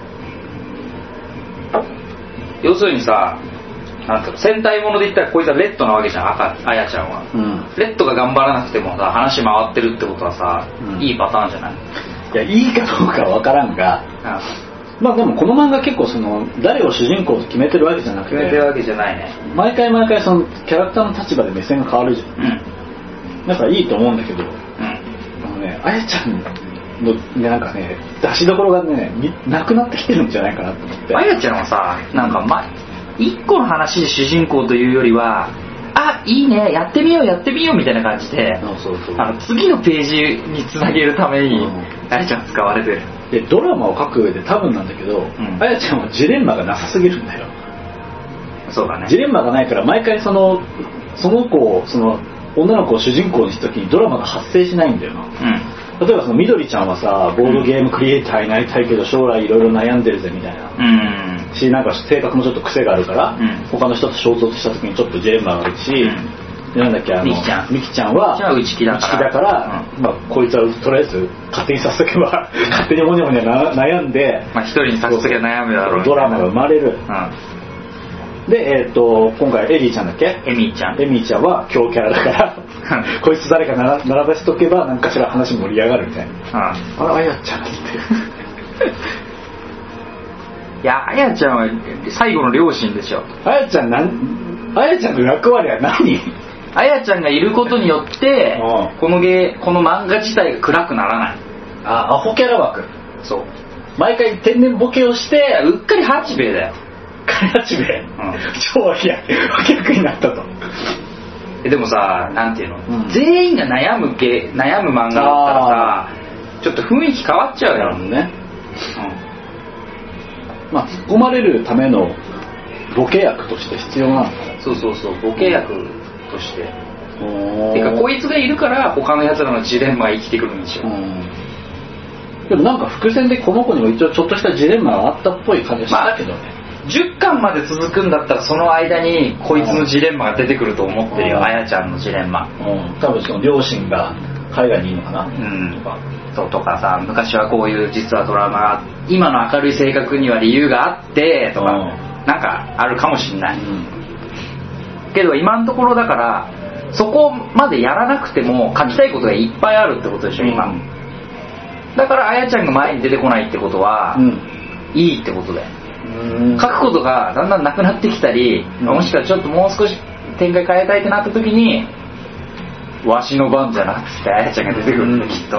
[SPEAKER 2] 要するにさ、なんていうの、戦隊もので言ったらこいつはレッドなわけじゃん、あやちゃんは、レッドが頑張らなくてもさ話回ってるってことはさ、いいパターンじゃない。
[SPEAKER 3] いや、いいかどうかは分からんが、まあでもこの漫画結構その誰を主人公と決めてるわけじゃなくて、
[SPEAKER 2] 決めてるわけじゃないね。
[SPEAKER 3] 毎回そのキャラクターの立場で目線が変わるじゃん、だからいいと思うんだけど、あやちゃんのなんかね出しどころがねなくなってきてるんじゃないかなと思って。
[SPEAKER 2] あやちゃんはさ、なんか一個の話で主人公というよりは、あ、いいね、やってみようみたいな感じで、次のページにつなげるためにあやちゃん使われてる。
[SPEAKER 3] でドラマを書く上で多分なんだけど、あやちゃんはジレンマがなさすぎるんだよ。
[SPEAKER 2] そうだね。
[SPEAKER 3] ジレンマがないから毎回そのその子をその女の子を主人公にした時にドラマが発生しないんだよな、例えばそのみどりちゃんはさボードゲームクリエイターになりたいけど将来いろいろ悩んでるぜみたいな、しなんか性格もちょっと癖があるから、他の人と衝突した時にちょっとジレンマがあるし、なんだっけ
[SPEAKER 2] みきちゃん
[SPEAKER 3] は
[SPEAKER 2] 内気だから、
[SPEAKER 3] まあ、こいつはとりあえず勝手にさせとけば勝手にモニャモニャ悩んで、
[SPEAKER 2] まあ、一人にさせとけば悩むだろう、
[SPEAKER 3] ドラマが生まれる、で、今回エリーちゃんだっけ、
[SPEAKER 2] エミーちゃん
[SPEAKER 3] は強キャラだからこいつ誰か並べしとけば何かしら話盛り上がるみたいな、あやちゃんって
[SPEAKER 2] いや、あやちゃんは最後の両親でしょ。
[SPEAKER 3] あやちゃんの役割は何？
[SPEAKER 2] あやちゃんがいることによってこの漫画自体が暗くならない。
[SPEAKER 3] アホキャラ枠。
[SPEAKER 2] そう。
[SPEAKER 3] 毎回天然ボケをして
[SPEAKER 2] うっかり八兵衛だよ。
[SPEAKER 3] 八兵衛。超脇役になったと。
[SPEAKER 2] でもさ、なんていうの、全員が悩む漫画だったらさ、ちょっと雰囲気変わっちゃうよ
[SPEAKER 3] ね。まあ突っ込まれるためのボケ役として必要なのかな。
[SPEAKER 2] そうボケ役として。てかこいつがいるから他の奴らのジレンマが生きてくるんですよ。
[SPEAKER 3] でもなんか伏線でこの子にも一応ちょっとしたジレンマがあったっぽい感じがしたけどね。
[SPEAKER 2] 10巻まで続くんだったらその間にこいつのジレンマが出てくると思ってるよ。あやちゃんのジレンマ。
[SPEAKER 3] 多分その両親が海外にいるのかな。
[SPEAKER 2] そうとかさ、昔はこういう実はドラマが今の明るい性格には理由があってとか、なんかあるかもしんない、けど今のところだからそこまでやらなくても書きたいことがいっぱいあるってことでしょ今、だからあやちゃんが前に出てこないってことは、いいってことだよ。書くことがだんだんなくなってきたり、もしくはちょっともう少し展開変えたいってなった時にわしの番じゃなくてあやちゃんが出てくるんだ、きっと。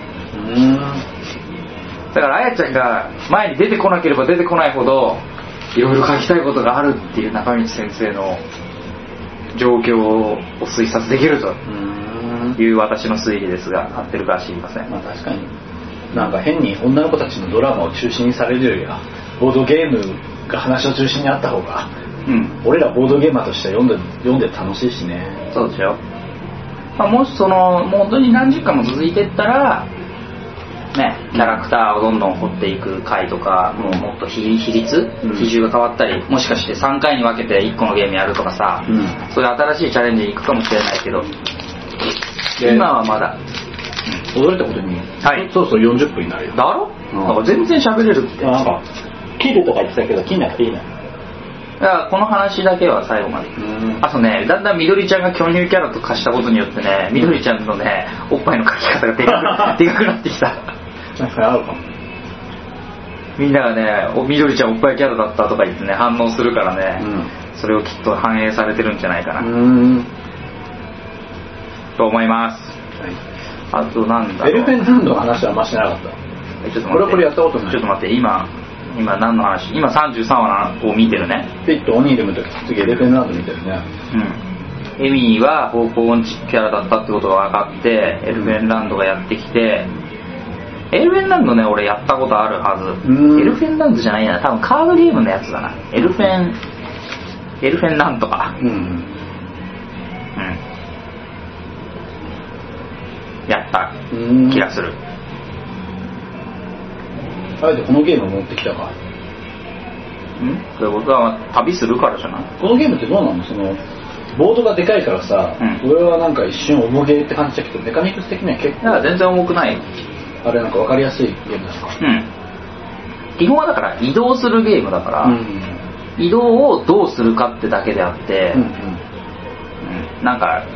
[SPEAKER 2] だからあやちゃんが前に出てこなければ出てこないほどいろいろ書きたいことがあるっていう中道先生の状況を推察できるという私の推理ですが、合ってるかは知りません。
[SPEAKER 3] まあ確かになんか変に女の子たちのドラマを中心にされるよりはボードゲームが話の中心にあった方が、俺らボードゲーマーとしては読んで楽しいしね。
[SPEAKER 2] そうですよ。まあ、もしもう本当に何十回も続いていったらね、キャラクターをどんどん掘っていく回とか、もっと比重が変わったり、もしかして3回に分けて1個のゲームやるとかさ、そういう新しいチャレンジに行くかもしれないけど、今はまだ
[SPEAKER 3] 驚いたことに、そろそろ40分になるよ。
[SPEAKER 2] だろ？なんか全然喋れるって。
[SPEAKER 3] なんか切るとか言ってたけど切んなくていいの。
[SPEAKER 2] だからこの話だけは最後まで。あとね、だんだんみどりちゃんが巨乳キャラと化したことによってね、みどりちゃんのねおっぱいの描き方がでかくなってきた。
[SPEAKER 3] なんか合うかも。
[SPEAKER 2] みんながね、みどりちゃんおっぱいキャラだったとか言ってね反応するからね、それをきっと反映されてるんじゃないかなと思います。あとなんだろう。
[SPEAKER 3] エルフェンランドの話はあんましなかった。
[SPEAKER 2] ちょっと待って。
[SPEAKER 3] これやったことない。
[SPEAKER 2] ちょっと待って、今何の話？今33話を見てるね。
[SPEAKER 3] ピッとオニールムの時次エルフェンランド見てるね。
[SPEAKER 2] エミーは方向音痴キャラだったってことが分かって、エルフェンランドがやってきて、エルフェンランドね、俺やったことあるはず。エルフェンランドじゃないな、多分カードゲームのやつだな。エルフェンなんとか。やった気がする。
[SPEAKER 3] あえてこのゲーム持ってきたか。
[SPEAKER 2] それ僕は旅するからじゃない。
[SPEAKER 3] このゲームってどうなの？そのボードがでかいからさ、俺はなんか一瞬重ゲーって感じだけど、メカニクス的には結構
[SPEAKER 2] 全然重くないよ。
[SPEAKER 3] あれなんか分かりやすいゲームですか？
[SPEAKER 2] 基本はだから移動するゲームだから、移動をどうするかってだけであって、なんか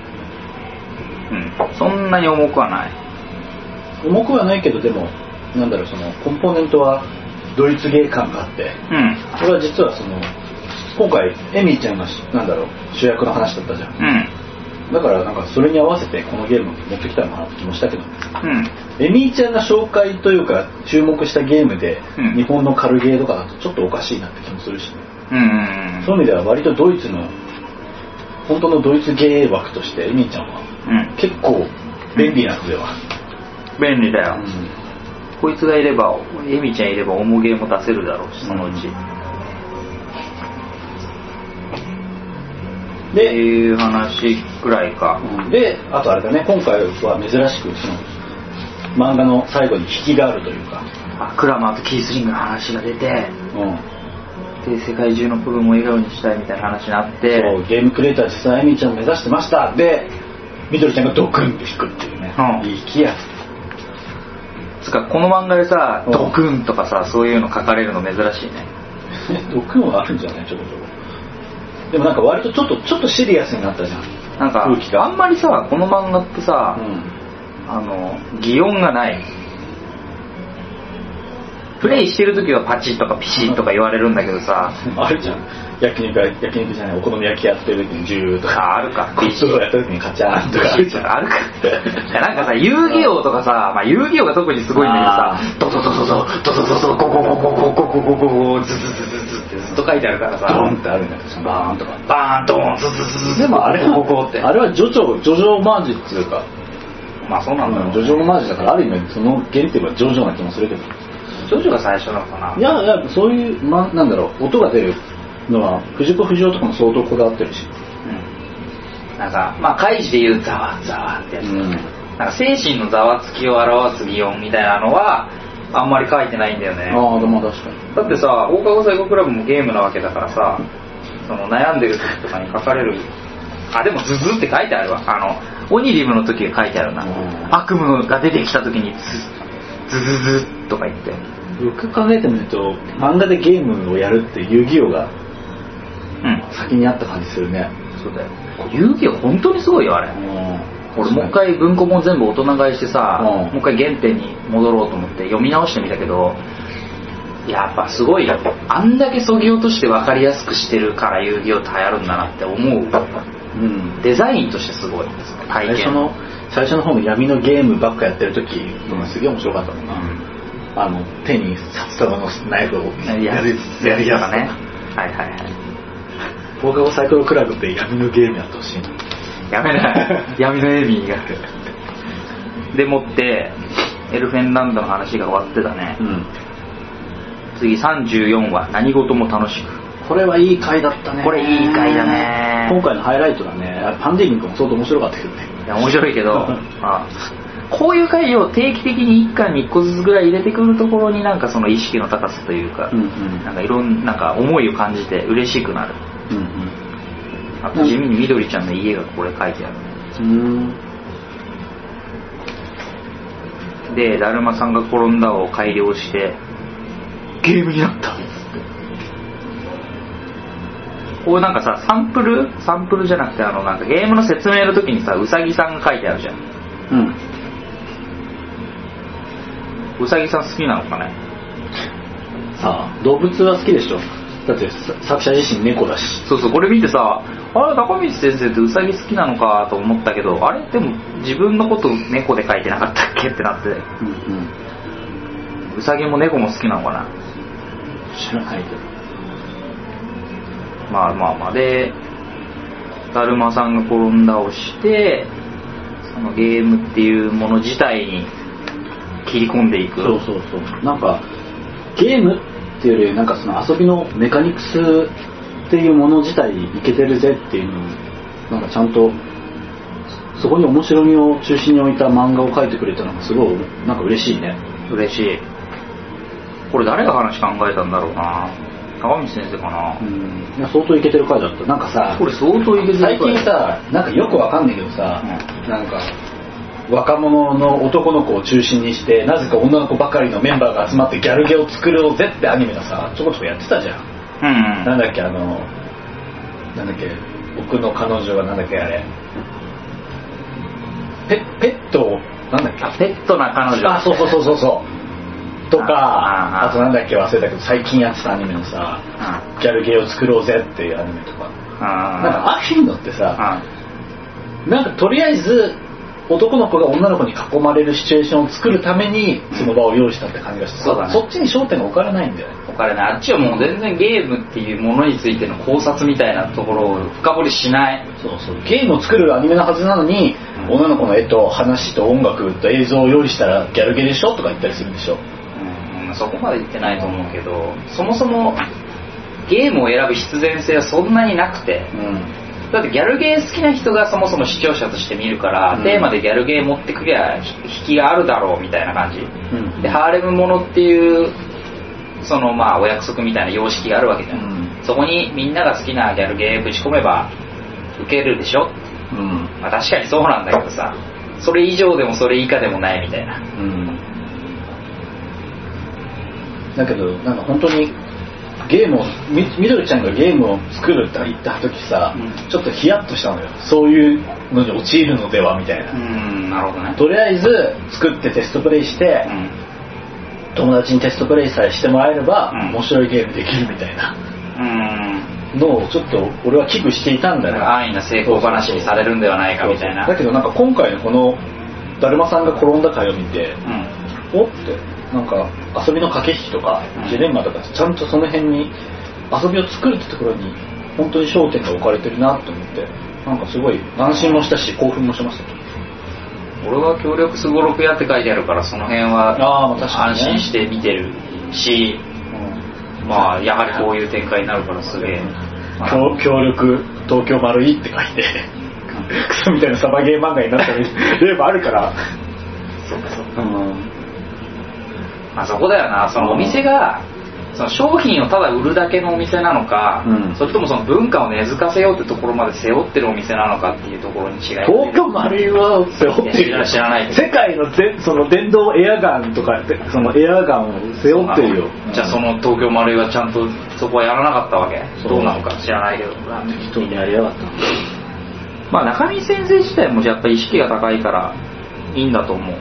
[SPEAKER 2] そんなに重くはない。
[SPEAKER 3] 重くはないけど、でもなんだろう、そのコンポーネントはドイツゲー感があって、これは実はその今回エミーちゃんがなんだろう主役の話だったじゃん、だからなんかそれに合わせてこのゲーム持ってきたのかなって気もしたけど、エミーちゃんが紹介というか注目したゲームで、日本の軽ゲーとかだとちょっとおかしいなって気もするし、そういう意味では割とドイツの本当のドイツゲー枠としてエミーちゃんは、結構便利なのでは。
[SPEAKER 2] 便利だよ、こいつがいればエミちゃんいれば重ゲーも出せるだろうし、そのうち、 でいう話くらいか、
[SPEAKER 3] であとあれだね、今回は珍しくその漫画の最後に引きがあるというか、
[SPEAKER 2] クラマーとキースリングの話が出て、で世界中の子供を笑顔にしたいみたいな話になって、
[SPEAKER 3] そうゲームクリエイター実際エミちゃんを目指してましたでみどりちゃんがドクンって引くっていうね、いい気や
[SPEAKER 2] つかこの漫画でさドクンとかさそういうの書かれるの珍しいね。
[SPEAKER 3] ドクンはあるんじゃないちょこちょこ。でもなんか割とちょっとシリアスになったじゃん。
[SPEAKER 2] なんか空気があんまりさこの漫画ってさ、擬音がない。プレイしてる時はパチッとかピシッとか言われるんだけどさ、
[SPEAKER 3] あるじゃん。焼肉じゃないお好み焼きやってる時にジューとか、
[SPEAKER 2] あるか。
[SPEAKER 3] ピシッとやった時にカチャーンとか
[SPEAKER 2] あるか。なんかさ遊戯王とかさ、まあ遊戯王が特にすごいんだけどさ、ドドドドドドドドドゴゴゴゴゴゴゴゴゴゴズズズズズってずっと書いてあるからさ、
[SPEAKER 3] ドンってあるんだけど、バーンとか
[SPEAKER 2] バーンドーンズズズズ。
[SPEAKER 3] でもあれはジョジョオマージュっていうか、
[SPEAKER 2] まあそうなんだろう、
[SPEAKER 3] ジョジョオマージュだからある意味その原点はジョジョな気もするけど。
[SPEAKER 2] ジョジョが最初なのかな。
[SPEAKER 3] いやそういう、なんだろう、音が出るのは藤子不二雄とかも相当こだわってるし、
[SPEAKER 2] なんかまあ怪事でいうザワザワってやつ、なんか精神のざわつきを表す擬音みたいなのはあんまり書いてないんだよね。
[SPEAKER 3] でも確かに。
[SPEAKER 2] だってさ放課後最後クラブもゲームなわけだからさ、その悩んでる時とかに書かれる、でもズズって書いてあるわ。オニリムの時が書いてあるな、悪夢が出てきた時にズズズとか言って。
[SPEAKER 3] よく考えてみると漫画でゲームをやるって遊戯王が先にあった感じするね。
[SPEAKER 2] そうだよ。遊戯王本当にすごいよあれ。俺もう一回文庫本全部大人買いしてさ、もう一回原点に戻ろうと思って読み直してみたけど、やっぱすごいよ。あんだけそぎ落として分かりやすくしてるから遊戯王って流行るんだなって思う。デザインとしてすごいですね。体験
[SPEAKER 3] 最初の方の闇のゲームばっかやってる時のすげえ面白かったもんな。手に札束のナイフをやるやつとかね。放課後サイクルクラブって闇のゲームやってほしいな。
[SPEAKER 2] やめない闇のエミーがでもってエルフェンランドの話が終わってたね。次34話何事も楽しく。
[SPEAKER 3] これはいい回だったね。
[SPEAKER 2] これいい回だね。
[SPEAKER 3] 今回のハイライトだね。パンデミックも相当面白かったけどね。
[SPEAKER 2] いや面白いけどこういう回を定期的に1巻に1個ずつぐらい入れてくるところになんかその意識の高さというか、なんかなんか思いを感じて嬉しくなる。あと地味にみどりちゃんの家がこれ書いてある。でだるまさんが転んだを改良してゲームになったっつって。こうなんかさサンプルじゃなくてなんかゲームの説明の時にさうさぎさんが書いてあるじゃん。うさぎさん好きなのかね。
[SPEAKER 3] さあ動物は好きでしょ。だって作者自身猫だし。
[SPEAKER 2] そうこれ見てさ高道先生ってうさぎ好きなのかと思ったけど、あれでも自分のこと猫で描いてなかったっけってなって、うさぎも猫も好きなのかな。
[SPEAKER 3] 知らないけど。
[SPEAKER 2] まあでだるまさんが転んだをしてそのゲームっていうもの自体に切り込んでいく。
[SPEAKER 3] そうなんかゲームっていうよりなんかその遊びのメカニクスっていうもの自体いけてるぜっていうのをなんかちゃんとそこに面白みを中心に置いた漫画を描いてくれたのがすごいなんか嬉しいね。
[SPEAKER 2] 嬉しい。これ誰が話考えたんだろうな。高道先生かな。
[SPEAKER 3] いや相当いけてる回だった。なんかさ
[SPEAKER 2] これ相当いけてる回。
[SPEAKER 3] 最近さなんかよくわかんないけどさ、なんか若者の男の子を中心にしてなぜか女の子ばかりのメンバーが集まってギャルゲを作ろうぜってアニメがさちょこちょこやってたじゃん。なんだっけ僕の彼女はなんだっけあれペットをなんだっけ
[SPEAKER 2] ペットな彼女。
[SPEAKER 3] そうとかあとなんだっけ忘れたけど最近やってたアニメのさギャルゲーを作ろうぜっていうアニメとかなんかああいうのってさなんかとりあえず男の子が女の子に囲まれるシチュエーションを作るためにその場を用意したって感じがして、そっちに焦点が置かれないんだよね。
[SPEAKER 2] 置かれない。あっちはもう全然ゲームっていうものについての考察みたいなところを深掘りしない。
[SPEAKER 3] ゲームを作るアニメのはずなのに、女の子の絵と話と音楽と映像を用意したらギャルゲーでしょとか言ったりするでしょ。
[SPEAKER 2] そこまで言ってないと思うけど、そもそもゲームを選ぶ必然性はそんなになくて、 だってギャルゲー好きな人がそもそも視聴者として見るから、テーマでギャルゲー持ってくりゃ引きがあるだろうみたいな感じ、でハーレムものっていうそのまあお約束みたいな様式があるわけじゃん、そこにみんなが好きなギャルゲーぶち込めばウケるでしょ、まあ、確かにそうなんだけどさ、それ以上でもそれ以下でもないみたいな、
[SPEAKER 3] だけどなんか本当にゲームをみどりちゃんがゲームを作るって言った時さ、ちょっとヒヤッとしたのよ。そういうのに陥るのではみたいな。
[SPEAKER 2] なるほどね。
[SPEAKER 3] とりあえず作ってテストプレイして、友達にテストプレイさえしてもらえれば、面白いゲームできるみたいなのをちょっと俺は危惧していたんだよね。
[SPEAKER 2] 安易な成功話にされるんではないかみたいな。
[SPEAKER 3] だけどなんか今回のこのだるまさんが転んだ回を見て、おってなんか遊びの駆け引きとかジレンマとかちゃんとその辺に遊びを作るってところに本当に焦点が置かれてるなと思って、なんかすごい安心もしたし興奮もしました。
[SPEAKER 2] 俺は協力すごろくやって書いてあるからその辺は安心して見てるし、まあやはりこういう展開になるからすげえ、
[SPEAKER 3] 協力東京丸いって書いてクソみたいなサバゲー漫画になった例もあるから
[SPEAKER 2] そうかそうか、まあ、そこだよな。そのお店がその商品をただ売るだけのお店なのか、それともその文化を根付かせようってところまで背負ってるお店なのかっていうところに違いが。
[SPEAKER 3] 東京マリーは背負ってるよ。
[SPEAKER 2] 知らない。
[SPEAKER 3] 世界のその電動エアガンとかそのエアガンを背負ってるよ。
[SPEAKER 2] じゃあその東京マリーはちゃんとそこはやらなかったわけ。どうなのか知らないけど。
[SPEAKER 3] 適当にやりやがった。
[SPEAKER 2] まあ中見先生自体もやっぱり意識が高いからいいんだと思う。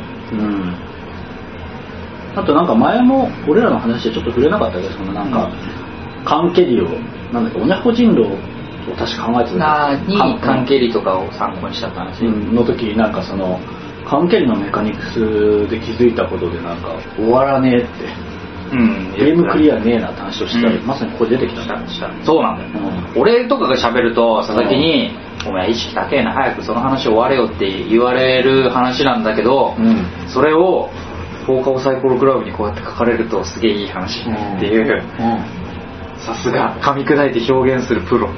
[SPEAKER 3] あとなんか前も俺らの話でちょっと触れなかったけど、そのなんか缶蹴りをなんだっけ、おにゃこ人狼を確か考えてた
[SPEAKER 2] に缶蹴りとかを参考にした話
[SPEAKER 3] の時になんかその缶蹴りのメカニクスで気づいたことでなんか終わらねえって、ゲームクリアねえなって話をしたら、まさにここで出てきた。
[SPEAKER 2] そうなんだよ、俺とかが喋ると佐々木に、お前意識高えな早くその話終われよって言われる話なんだけど、それを放課後サイコロクラブにこうやって書かれるとすげえいい話っていう、さすが噛み砕いて表現するプロ、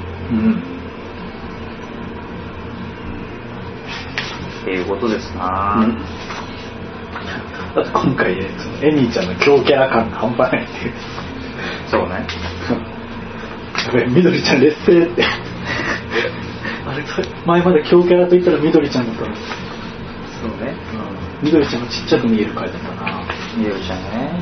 [SPEAKER 2] っていうことですな、
[SPEAKER 3] だって今回そのエミーちゃんの強キャラ感が半端ないっていう。
[SPEAKER 2] そうね
[SPEAKER 3] みどりちゃん劣勢ってあれ前まで強キャラと言ったらみどりちゃんだったの。
[SPEAKER 2] そうね、
[SPEAKER 3] みどりちゃんがちっちゃく見える回だったな。
[SPEAKER 2] みどりちゃんね。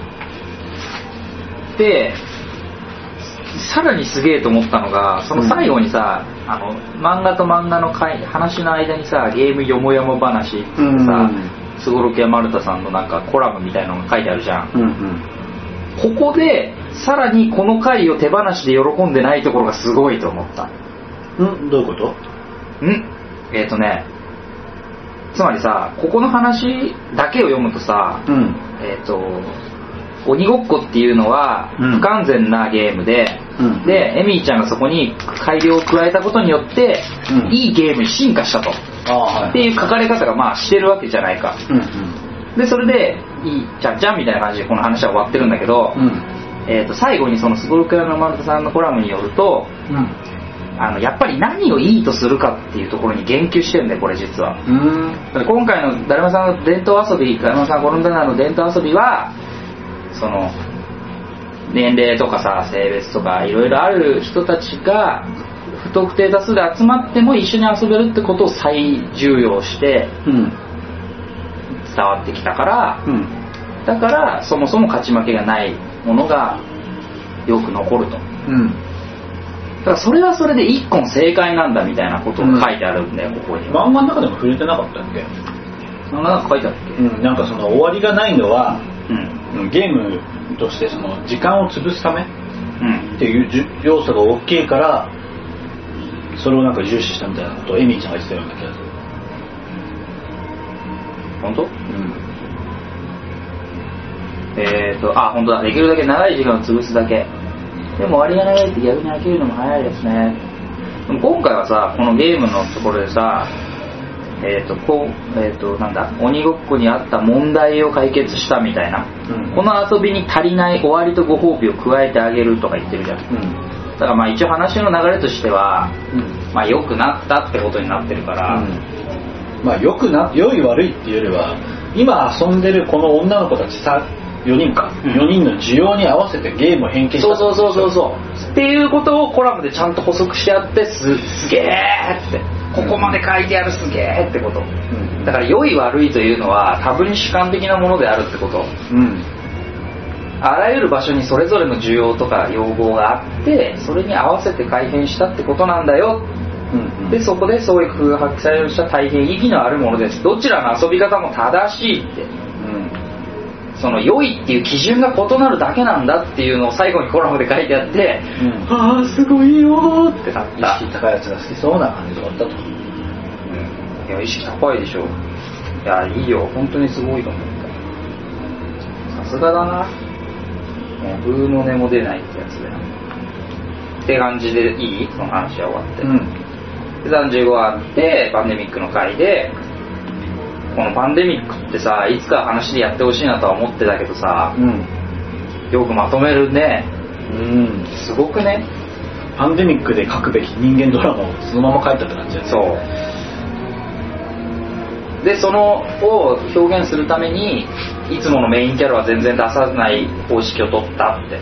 [SPEAKER 2] でさらにすげえと思ったのがその最後にさ、漫画と漫画の話の間にさゲームよもやも話ってさすごろくや丸田さんのなんかコラムみたいなのが書いてあるじゃん、ここでさらにこの回を手放しで喜んでないところがすごいと思った。
[SPEAKER 3] どういうこと？
[SPEAKER 2] つまりさここの話だけを読むとさ、鬼ごっこっていうのは不完全なゲームで、でエミーちゃんがそこに改良を加えたことによって、いいゲームに進化したと、っていう書かれ方がまあしてるわけじゃないか、でそれでいいじゃんじゃんみたいな感じでこの話は終わってるんだけど、最後にそのすごろく屋の丸田さんのコラムによると、やっぱり何をいいとするかっていうところに言及してるんだよこれ実は。今回のだるまさんの伝統遊び、だるまさん転んだなの伝統遊びはその年齢とかさ性別とかいろいろある人たちが不特定多数で集まっても一緒に遊べるってことを最重要して伝わってきたから、だからそもそも勝ち負けがないものがよく残ると、だからそれはそれで一個の正解なんだみたいなことを書いてあるんだよ、ここに。
[SPEAKER 3] 漫画の中でも触れてなかったっけ？
[SPEAKER 2] 漫画なんか書いてあるっけ？
[SPEAKER 3] なんかその終わりがないのは、ゲームとしてその時間を潰すためっていう要素が大きいからそれをなんか重視したみたいなことをエミーちゃんが言ってたような気がする。
[SPEAKER 2] 本当？本当だ。できるだけ長い時間を潰すだけ。でも終わりが長いって逆に飽きるのも早いですね。でも今回はさこのゲームのところでさなんだ鬼ごっこにあった問題を解決したみたいな、この遊びに足りない終わりとご褒美を加えてあげるとか言ってるじゃん、だからまあ一応話の流れとしては、 まあ良くなったってことになってるから、
[SPEAKER 3] まあ良い悪いっていうよりは今遊んでるこの女の子たち4人か、4人の需要に合わせてゲームを変形した。
[SPEAKER 2] そうっていうことをコラムでちゃんと補足してあって、すげーって、ここまで書いてある、すげーってこと、だから良い悪いというのは多分主観的なものであるってこと、あらゆる場所にそれぞれの需要とか要望があって、それに合わせて改変したってことなんだよ、でそこでそういう工夫が発揮されるした大変意義のあるものです。どちらの遊び方も正しいって、その良いっていう基準が異なるだけなんだっていうのを最後にコラムで書いてあって、ああすごいよってなった。
[SPEAKER 3] 意識高いやつが好きそうな感じだったと。い
[SPEAKER 2] や意識高いでしょ。いやいいよ、本当にすごいと思った。さすがだな。もうブーの音も出ないってやつでって感じでいい？その話は終わって、で35あってパンデミックの回で、このパンデミックってさ、いつか話でやってほしいなとは思ってたけどさ、よくまとめるね。すごくね。
[SPEAKER 3] パンデミックで書くべき人間ドラマをそのまま書いたって感じだね。
[SPEAKER 2] そうで、そのを表現するためにいつものメインキャラは全然出さない方式を取ったって。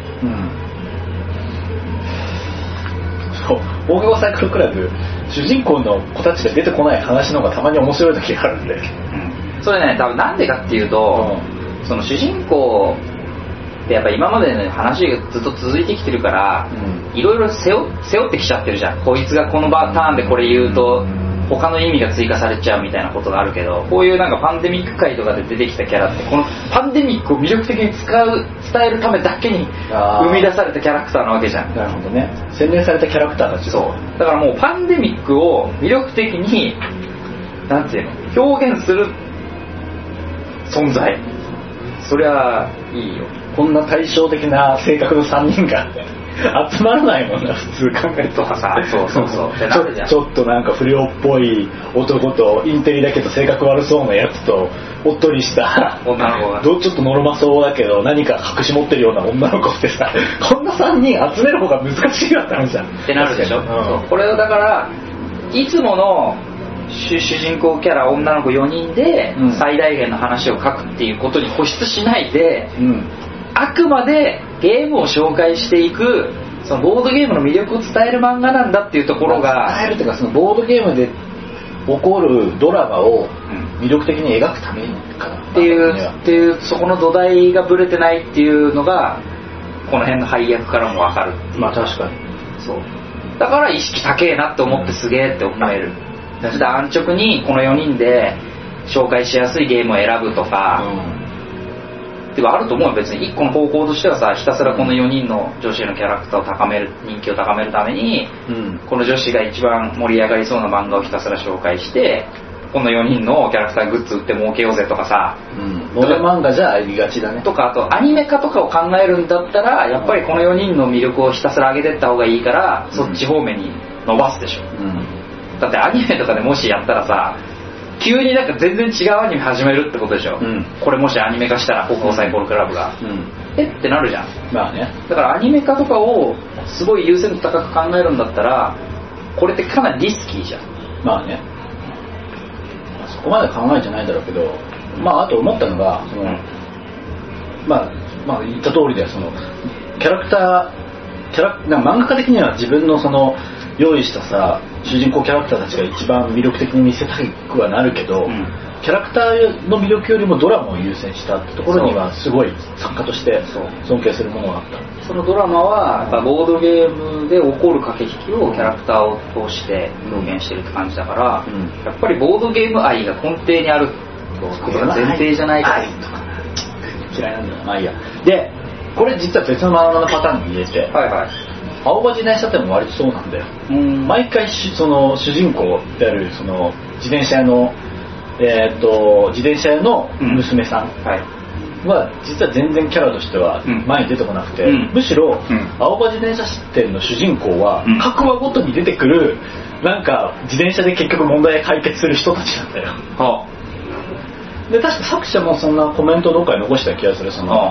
[SPEAKER 3] そう放課後サイクルクラブ、主人公の子たちが出てこない話の方がたまに面白い時があるんで、
[SPEAKER 2] それね、多分なんでかっていうと、その主人公ってやっぱ今までの話がずっと続いてきてるから、いろいろ背負ってきちゃってるじゃん。こいつがこのターンでこれ言うと他の意味が追加されちゃうみたいなことがあるけど、こういうなんかパンデミック回とかで出てきたキャラって、このパンデミックを魅力的に伝えるためだけに生み出されたキャラクターなわけじゃん。
[SPEAKER 3] なるほどね。洗練されたキャラクターたち。
[SPEAKER 2] そうだからもうパンデミックを魅力的になんていうの、表現する存在、そりゃいいよ。
[SPEAKER 3] こんな対照的な性格の3人が集まらないもんな、普通考えると。ちょっとなんか不良っぽい男とインテリだけど性格悪そうなやつとおっとりした
[SPEAKER 2] 女の子が
[SPEAKER 3] ちょっとのろまそうだけど何か隠し持ってるような女の子ってさ、こんな3人集める方が難しいなって話じゃん
[SPEAKER 2] ってなるでしょ。これをだからいつもの主人公キャラ女の子4人で最大限の話を書くっていうことに固執しないで、あくまでゲームを紹介していく、そのボードゲームの魅力を伝える漫画なんだっていうところが、
[SPEAKER 3] 伝えるっていうか、そのボードゲームで起こるドラマを魅力的に描くためにかな
[SPEAKER 2] っていう、そこの土台がブレてないっていうのがこの辺の配役からも分かる。
[SPEAKER 3] まあ確かに
[SPEAKER 2] そうだから意識高えなって思ってすげえって思える。そして安直にこの4人で紹介しやすいゲームを選ぶとか、っていうかあると思うよ。別に1個の方向としてはさ、ひたすらこの4人の女子のキャラクターを高める、人気を高めるために、この女子が一番盛り上がりそうな漫画をひたすら紹介して、この4人のキャラクターグッズ売って儲けようぜとかさ、
[SPEAKER 3] ボード漫画じゃありがちだね
[SPEAKER 2] とか、あとアニメ化とかを考えるんだったらやっぱりこの4人の魅力をひたすら上げてった方がいいから、そっち方面に伸ばすでしょ。だってアニメとかでもしやったらさ、急になんか全然違うアニメ始めるってことでしょ。これもしアニメ化したら高校サイコロクラブが、ってなるじゃん。
[SPEAKER 3] まあね。
[SPEAKER 2] だからアニメ化とかをすごい優先度高く考えるんだったら、これってかなりリスキーじゃん。
[SPEAKER 3] まあね。そこまで考えてないだろうけど、まああと思ったのが、その、まあ言った通りで、そのキャラクターなんか漫画家的には自分のその用意したさ主人公キャラクターたちが一番魅力的に見せたくはなるけど、キャラクターの魅力よりもドラマを優先したってところにはすごい作家として尊敬するものがあった。
[SPEAKER 2] そのドラマはやっぱボードゲームで起こる駆け引きをキャラクターを通して表現してるって感じだから、やっぱりボードゲーム愛が根底にあることが前提じゃないか。
[SPEAKER 3] 嫌いなんだよ。まあいいや。でこれ実は別の漫画のパターンに入れて、青葉自転車店も割とそうなんだよ。毎回その主人公であるその自転車屋の自転車屋の娘さんは実は全然キャラとしては前に出てこなくて、むしろ青葉自転車店の主人公は各話ごとに出てくるなんか自転車で結局問題を解決する人たちなんだよ。で確か作者もそんなコメントをどっかに残した気がする。その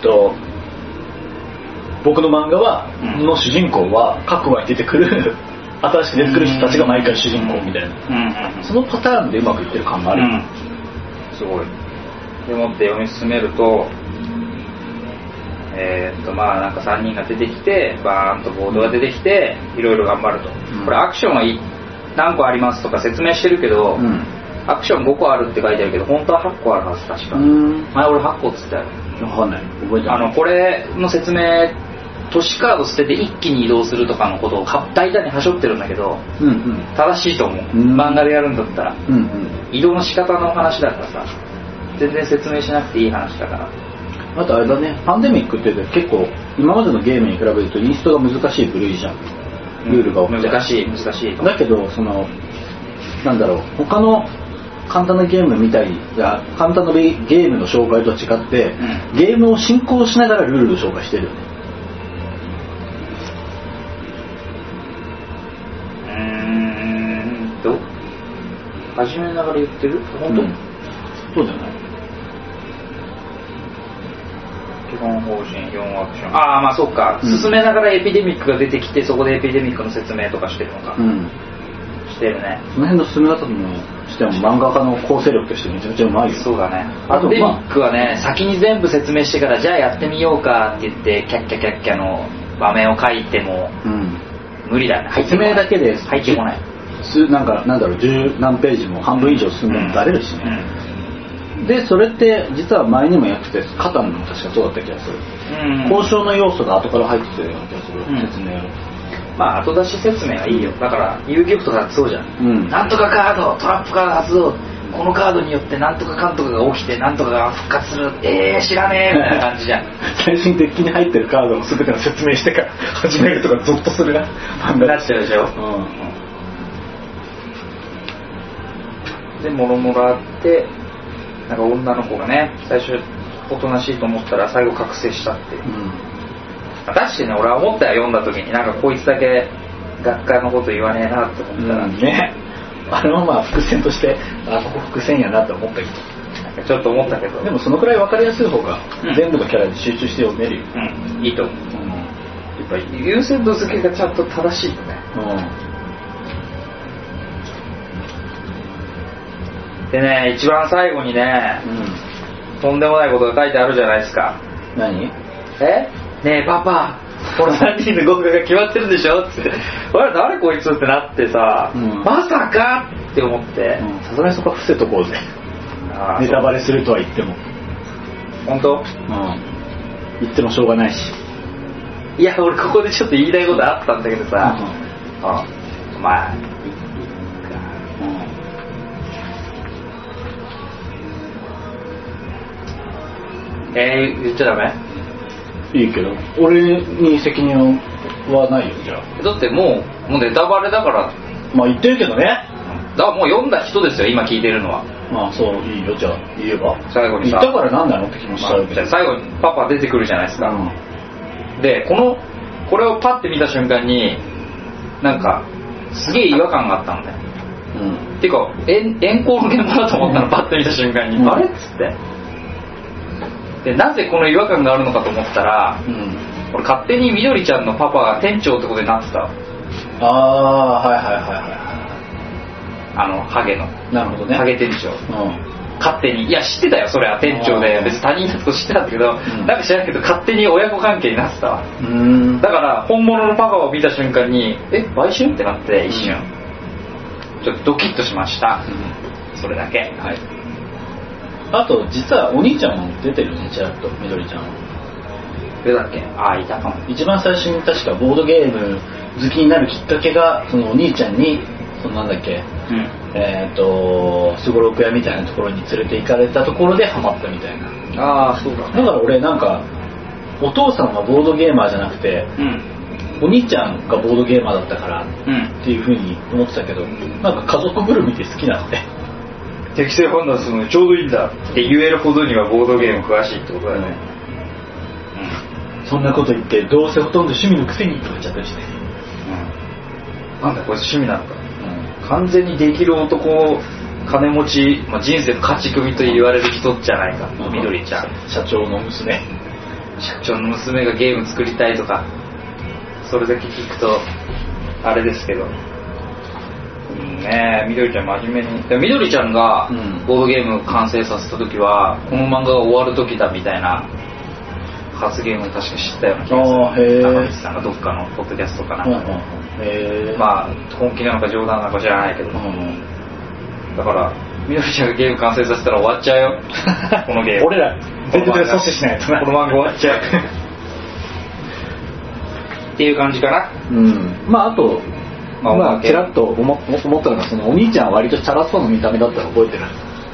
[SPEAKER 3] 僕の漫画はの主人公は各話に出てくる新しく出てくる人たちが毎回主人公みたいな、そのパターンでうまくいってる感がある、
[SPEAKER 2] すごい。でもって読み進めるとまあなんか3人が出てきてバーンとボードが出てきていろいろ頑張ると、これアクションは何個ありますとか説明してるけど、アクション5個あるって書いてあるけど本当は8個あるはず。確か前俺8個っつったよ。
[SPEAKER 3] 分かんない、覚えてない。
[SPEAKER 2] これの説明都市カード捨てて一気に移動するとかのことを大胆にはしょってるんだけど、正しいと思う、漫画でやるんだったら、移動の仕方の話だからさ、全然説明しなくていい話だから。
[SPEAKER 3] あとあれだね、パンデミックって結構今までのゲームに比べるとインストが難しい部類じゃん、ルールが多くて、
[SPEAKER 2] 難しい
[SPEAKER 3] だけどなんだろう、他の簡単なゲームみたいな簡単なゲームの紹介と違って、ゲームを進行しながらルールを紹介してるよね。
[SPEAKER 2] 始めながら言ってる？本当？
[SPEAKER 3] そうじゃない？
[SPEAKER 2] 基本方針、4アクション。ああ、まあそっか、進めながらエピデミックが出てきて、そこでエピデミックの説明とかしてるのか。してるね。
[SPEAKER 3] その辺の進め方もしても漫画家の構成力としてめちゃめちゃうまいよ。
[SPEAKER 2] そうだね。エピデミックはね、先に全部説明してからじゃあやってみようかって言ってキャッキャキャッキャの場面を書いても無理だね。
[SPEAKER 3] 説明だけで
[SPEAKER 2] 入ってこない。
[SPEAKER 3] なんだろう、10何ページも半分以上進んでもだれるしね、でそれって実は前にもやってて、カタンも確かそうだった気がする、交渉の要素が後から入ってたような気がする、説明を。
[SPEAKER 2] まあ後出し説明はいいよ。だから遊戯王とかだってそうじゃん、なんとかカード、トラップカード発動、このカードによってなんとかかんとかが起きてなんとかが復活する、知らねえみたいな感じじゃん
[SPEAKER 3] 最初にデッキに入ってるカードを全ての説明してから始めるとかゾッとするな
[SPEAKER 2] 漫画なっちゃうでしょ、でもろもろあって、なんか女の子がね最初おとなしいと思ったら最後覚醒したっていう、確かにね、俺は思ったよ、読んだ時に。なんかこいつだけ学科のこと言わねえなって思ったら、
[SPEAKER 3] ね、あれはまあ伏線としてここ伏線やなって思ったけど、
[SPEAKER 2] なんかちょっと思ったけど、
[SPEAKER 3] でもそのくらい分かりやすい方が全部のキャラに集中して読めるよ、
[SPEAKER 2] いいと思う、やっぱり優先度付けがちゃんと正しいよね、でね、一番最後にね、とんでもないことが書いてあるじゃないですか。
[SPEAKER 3] 何？
[SPEAKER 2] ねえパパ、この3人の合格が決まってるでしょって、俺誰こいつってなってさ、まさかって思って、
[SPEAKER 3] さすがにそこは伏せとこうぜ、ネタバレするとは言っても。
[SPEAKER 2] 本当？
[SPEAKER 3] 言ってもしょうがないし。
[SPEAKER 2] いや、俺ここでちょっと言いたいことあったんだけどさ、まあ言っちゃダメ？
[SPEAKER 3] いいけど、俺に責任はないよ、じゃあ。
[SPEAKER 2] だってもうネタバレだから。
[SPEAKER 3] まあ言ってるけどね。
[SPEAKER 2] だからもう読んだ人ですよ、今聞いてるのは。
[SPEAKER 3] まあそう、いいよ、じゃあ言えば。
[SPEAKER 2] 最後にさ、
[SPEAKER 3] 言ったから何なのって気もしちゃうけど、
[SPEAKER 2] 最後にパパ出てくるじゃないですか、でこれをパッて見た瞬間になんかすげえ違和感があったんだよ、っていうか円光の現場だと思ったの、パッて見た瞬間に、あれっつって、でなぜこの違和感があるのかと思ったら、俺勝手にみどりちゃんのパパが店長ってことになってた。
[SPEAKER 3] はいはいはいはい、
[SPEAKER 2] ハゲの、
[SPEAKER 3] なるほどね、
[SPEAKER 2] ハゲ店長、勝手に、いや知ってたよ、それは店長で別に他人だと知ってたんだけど、なんか知らないけど勝手に親子関係になってたわ。だから本物のパパを見た瞬間に売春ってなって一瞬、ちょっとドキッとしました、それだけ。はい。
[SPEAKER 3] あと実はお兄ちゃんも出てるよね、ちらっとみどりちゃん。
[SPEAKER 2] 出たっけ？いたかも。
[SPEAKER 3] 一番最初に確かボードゲーム好きになるきっかけが、そのお兄ちゃんになんだっけ、すごろく屋みたいなところに連れて行かれたところでハマったみたいな。
[SPEAKER 2] そうだ。
[SPEAKER 3] だから俺なんかお父さんはボードゲーマーじゃなくて、お兄ちゃんがボードゲーマーだったからっていう風に思ってたけど、なんか家族ぐるみで好きなんで。
[SPEAKER 2] 適正判断するのにちょうどいいんだって言えるほどにはボードゲーム詳しいってことだよね。
[SPEAKER 3] そんなこと言ってどうせほとんど趣味のくせにとか言っちゃったりして。
[SPEAKER 2] なんだこれ趣味なのか。完全にできる男、金持ち、人生の勝ち組と言われる人じゃないか、みどりちゃん。
[SPEAKER 3] 社長の娘。
[SPEAKER 2] 社長の娘がゲーム作りたいとか、それだけ聞くとあれですけど、ねえ、みどりちゃん真面目に。でみどりちゃんがボードゲーム完成させた時は、この漫画が終わる時だみたいな発言を確か知ったような気がする。中道さんがどっかのポッドキャストかなんかで、まあ本気なのか冗談なのか知らないけど、だからみどりちゃんがゲーム完成させたら終わっちゃうよこのゲーム。
[SPEAKER 3] 俺ら全然阻止しないとな。
[SPEAKER 2] この漫画終わっちゃうっていう感じかな。
[SPEAKER 3] まああとまあちらっと思ったのが、そのお兄ちゃんは割とチャラそうな見た目だったの覚えてる？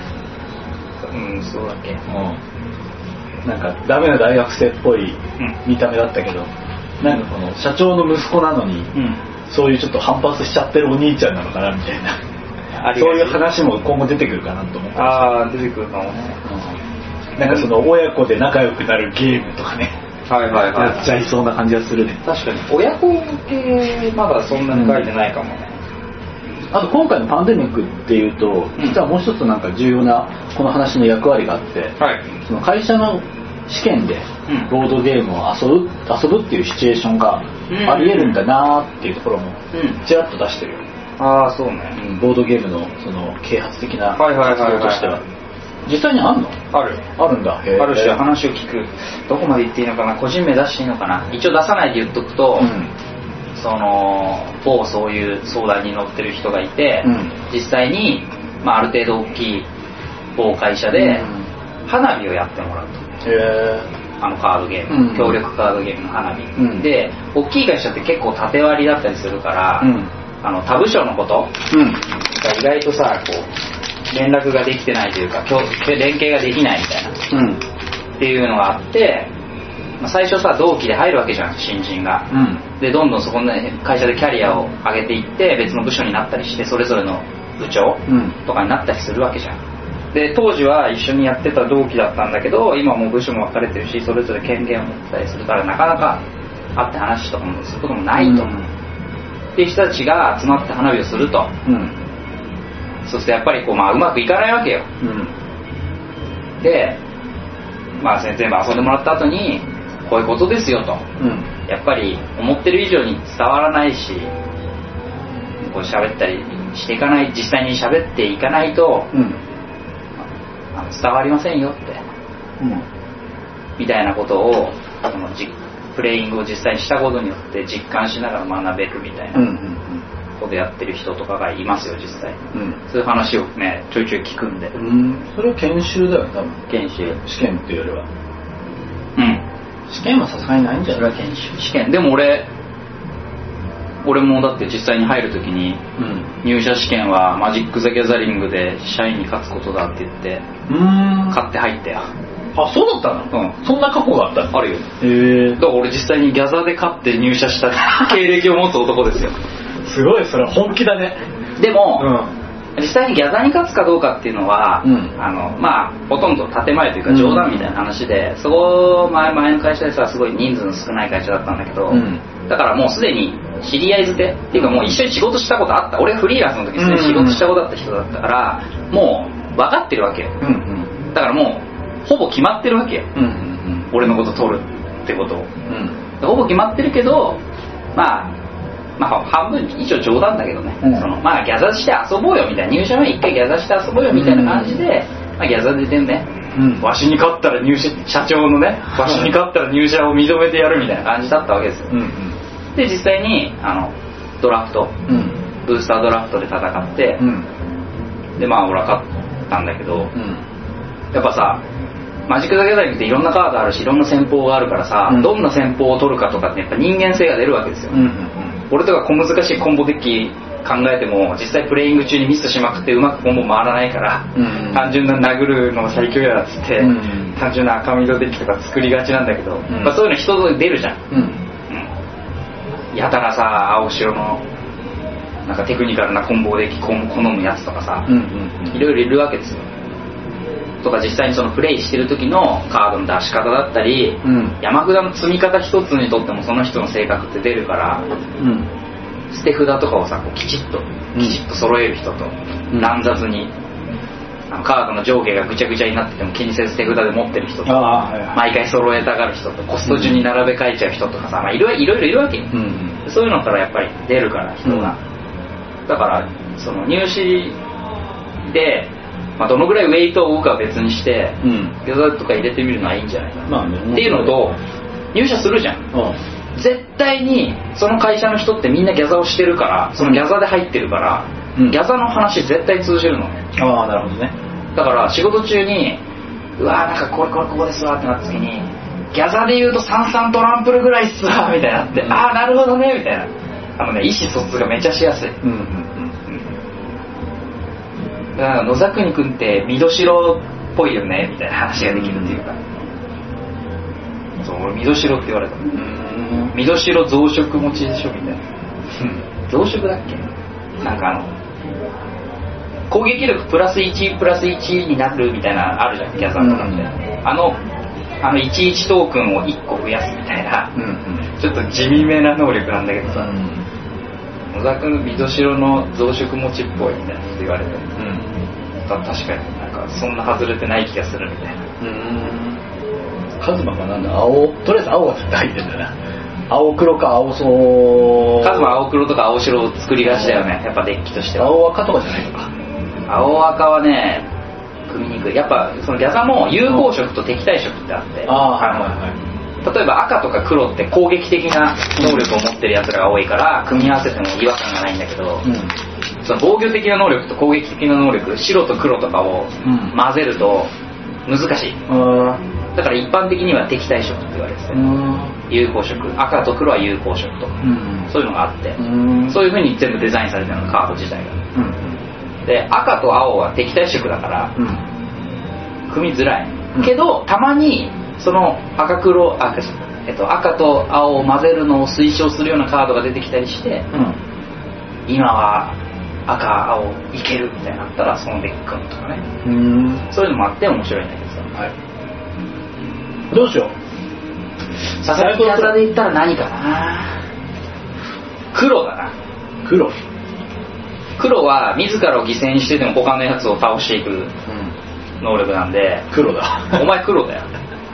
[SPEAKER 2] そうだっけ。
[SPEAKER 3] なんかダメな大学生っぽい見た目だったけど、なんかこの社長の息子なのに、そういうちょっと反発しちゃってるお兄ちゃんなのかなみたいな、そういう話も今後出てくるかなと思ってま
[SPEAKER 2] した。出てくるかもね。
[SPEAKER 3] なんかその親子で仲良くなるゲームとかね、やっちゃいそうな感じがするね。
[SPEAKER 2] 確かに親子系まだそんなに書いてないかもね。
[SPEAKER 3] あと今回のパンデミックっていうと、実はもう一つなんか重要なこの話の役割があって、その会社の試験でボードゲームを遊ぶっていうシチュエーションがありえるんだなっていうところもちらっと出してるよ。
[SPEAKER 2] そうね。
[SPEAKER 3] ボードゲームのその啓発的な活動としては実際にあるの？
[SPEAKER 2] あるんだ。あるし、話を聞く。どこまで言っていいのかな、個人名出していいのかな。一応出さないで言っとくと、そのそういう相談に乗ってる人がいて、実際に、ある程度大きい某会社で花火をやってもらうと。カードゲーム、協力カードゲームの花火、で大きい会社って結構縦割りだったりするから、他部署のこと、が意外とさこう連絡ができてないというか連携ができないみたいな、っていうのがあって、最初さ同期で入るわけじゃん、新人が、でどんどんそこの会社でキャリアを上げていって別の部署になったりして、それぞれの部長とかになったりするわけじゃん。で当時は一緒にやってた同期だったんだけど、今もう部署も分かれてるし、それぞれ権限を持ってたりするから、なかなか会って話とかもすることもないと、っていう人たちが集まって花火をすると、そうするとやっぱりこう、うまくいかないわけよ、で全部遊んでもらった後にこういうことですよと、やっぱり思ってる以上に伝わらないし、こう喋ったりしていかない、実際に喋っていかないと、伝わりませんよって、みたいなことをプレイングを実際にしたことによって実感しながら学べるみたいなことやってる人とかがいますよ実際、そういう話をねちょいちょい聞くんで、
[SPEAKER 3] それは研修だよね多分。
[SPEAKER 2] 研修、
[SPEAKER 3] 試験っていうよりは試験はさすがにないんじゃない？
[SPEAKER 2] それは研修試験でも俺もだって実際に入るときに、入社試験はマジック・ザ・ギャザリングで社員に勝つことだって言って勝って入ったよ。
[SPEAKER 3] そうだったの？そんな過去があったの？
[SPEAKER 2] あるよ。だから俺実際にギャザで勝って入社した経歴を持つ男ですよ。
[SPEAKER 3] すごい、それは本気だね。
[SPEAKER 2] でも、実際にギャザに勝つかどうかっていうのは、ほとんど建前というか冗談みたいな話で、そこ前の会社でさすごい人数の少ない会社だったんだけど、だからもうすでに知り合いづてっていうか、もう一緒に仕事したことあった、俺がフリーランスの時に仕事したことあった人だったから、もう分かってるわけよ、だからもうほぼ決まってるわけよ、俺のこと取るってことを、ほぼ決まってるけど、半分以上冗談だけどね、ギャザして遊ぼうよみたいな、入社前一回ギャザして遊ぼうよみたいな感じで、ギャザでね、わしに勝ったら社長のね、わしに勝ったら入社を認めてやるみたいな感じだったわけですよ、で実際にドラフト、ブースタードラフトで戦って、で俺は勝ったんだけど、やっぱさマジック・ザ・ギャザリングっていろんなカードあるし、いろんな戦法があるからさ、どんな戦法を取るかとかってやっぱ人間性が出るわけですよ、俺とか小難しいコンボデッキ考えても実際プレイング中にミスしまくってうまくコンボ回らないから、単純な殴るの最強やだっつって、単純な赤緑デッキとか作りがちなんだけど、そういうの人と出るじゃん、やたらさ青白のなんかテクニカルなコンボデッキ好むやつとかさ、いろいろいるわけですよ。とか実際にそのプレイしてる時のカードの出し方だったり、山札の積み方一つにとってもその人の性格って出るから、捨て札とかをさこうきちっと揃える人と、乱雑にカードの上下がぐちゃぐちゃになってても気にせず手札で持ってる人と、毎回揃えたがる人と、コスト順に並べ替えちゃう人とかさ、いろいろいるわけ、 そういうのからやっぱり出るから人が、だからその入試で、まあ、どのぐらいウェイトを置くかは別にして、餃子とか入れてみるのはいいんじゃないかな、っていうのと、入社するじゃん、絶対にその会社の人ってみんなギャザをしてるから、そのギャザで入ってるから、ギャザの話絶対通じるのね。
[SPEAKER 3] ああ、なるほどね。だ
[SPEAKER 2] から仕事中にうわーなんかここですわってなった時に、ギャザで言うと33トランプルぐらいっすわみたいになって、ああなるほどねみたいな、意思疎通がめちゃしやすい。だから野沢国君ってみどしろっぽいよねみたいな話ができるっていうか、そう俺みどしろって言われた。みどしろ増殖持ちでしょみたいな。増殖だっけ、なんか攻撃力プラス1プラス1になるみたいなあるじゃん、ギャザーとかみたいな、11トークンを1個増やすみたいな、ちょっと地味めな能力なんだけどさ、野沢君みどしろの増殖持ちっぽいみたいなって言われて、確かになんかそんな外れてない気がするみたいな。
[SPEAKER 3] カズマがなんだ、とりあえず青が絶対入ってんだよね。青黒か青そう。
[SPEAKER 2] カズマ青黒とか青白を作りがちだよね、やっぱデッキとしては。
[SPEAKER 3] 青赤とかじゃないのか。
[SPEAKER 2] 青赤はね組みにくい。やっぱそのギャザも有効色と敵対色ってあって、例えば赤とか黒って攻撃的な能力を持ってるやつらが多いから組み合わせても違和感がないんだけど、その防御的な能力と攻撃的な能力、白と黒とかを混ぜると難しい。だから一般的には敵対色って言われてて、有効色、赤と黒は有効色とか、そういうのがあって、そういう風に全部デザインされてるのカード自体が、で赤と青は敵対色だから、組みづらい、けどたまにその赤と青を混ぜるのを推奨するようなカードが出てきたりして、今は赤青いけるみたいになったらそのデッキ組むとかね、そういうのもあって面白いんだけどさ、
[SPEAKER 3] どうしよう。
[SPEAKER 2] さすがにギャザで言ったら何かな。黒だな。黒は自らを犠牲にしてでも他のやつを倒していく能力なんで、
[SPEAKER 3] 黒だ。
[SPEAKER 2] お前黒だよ。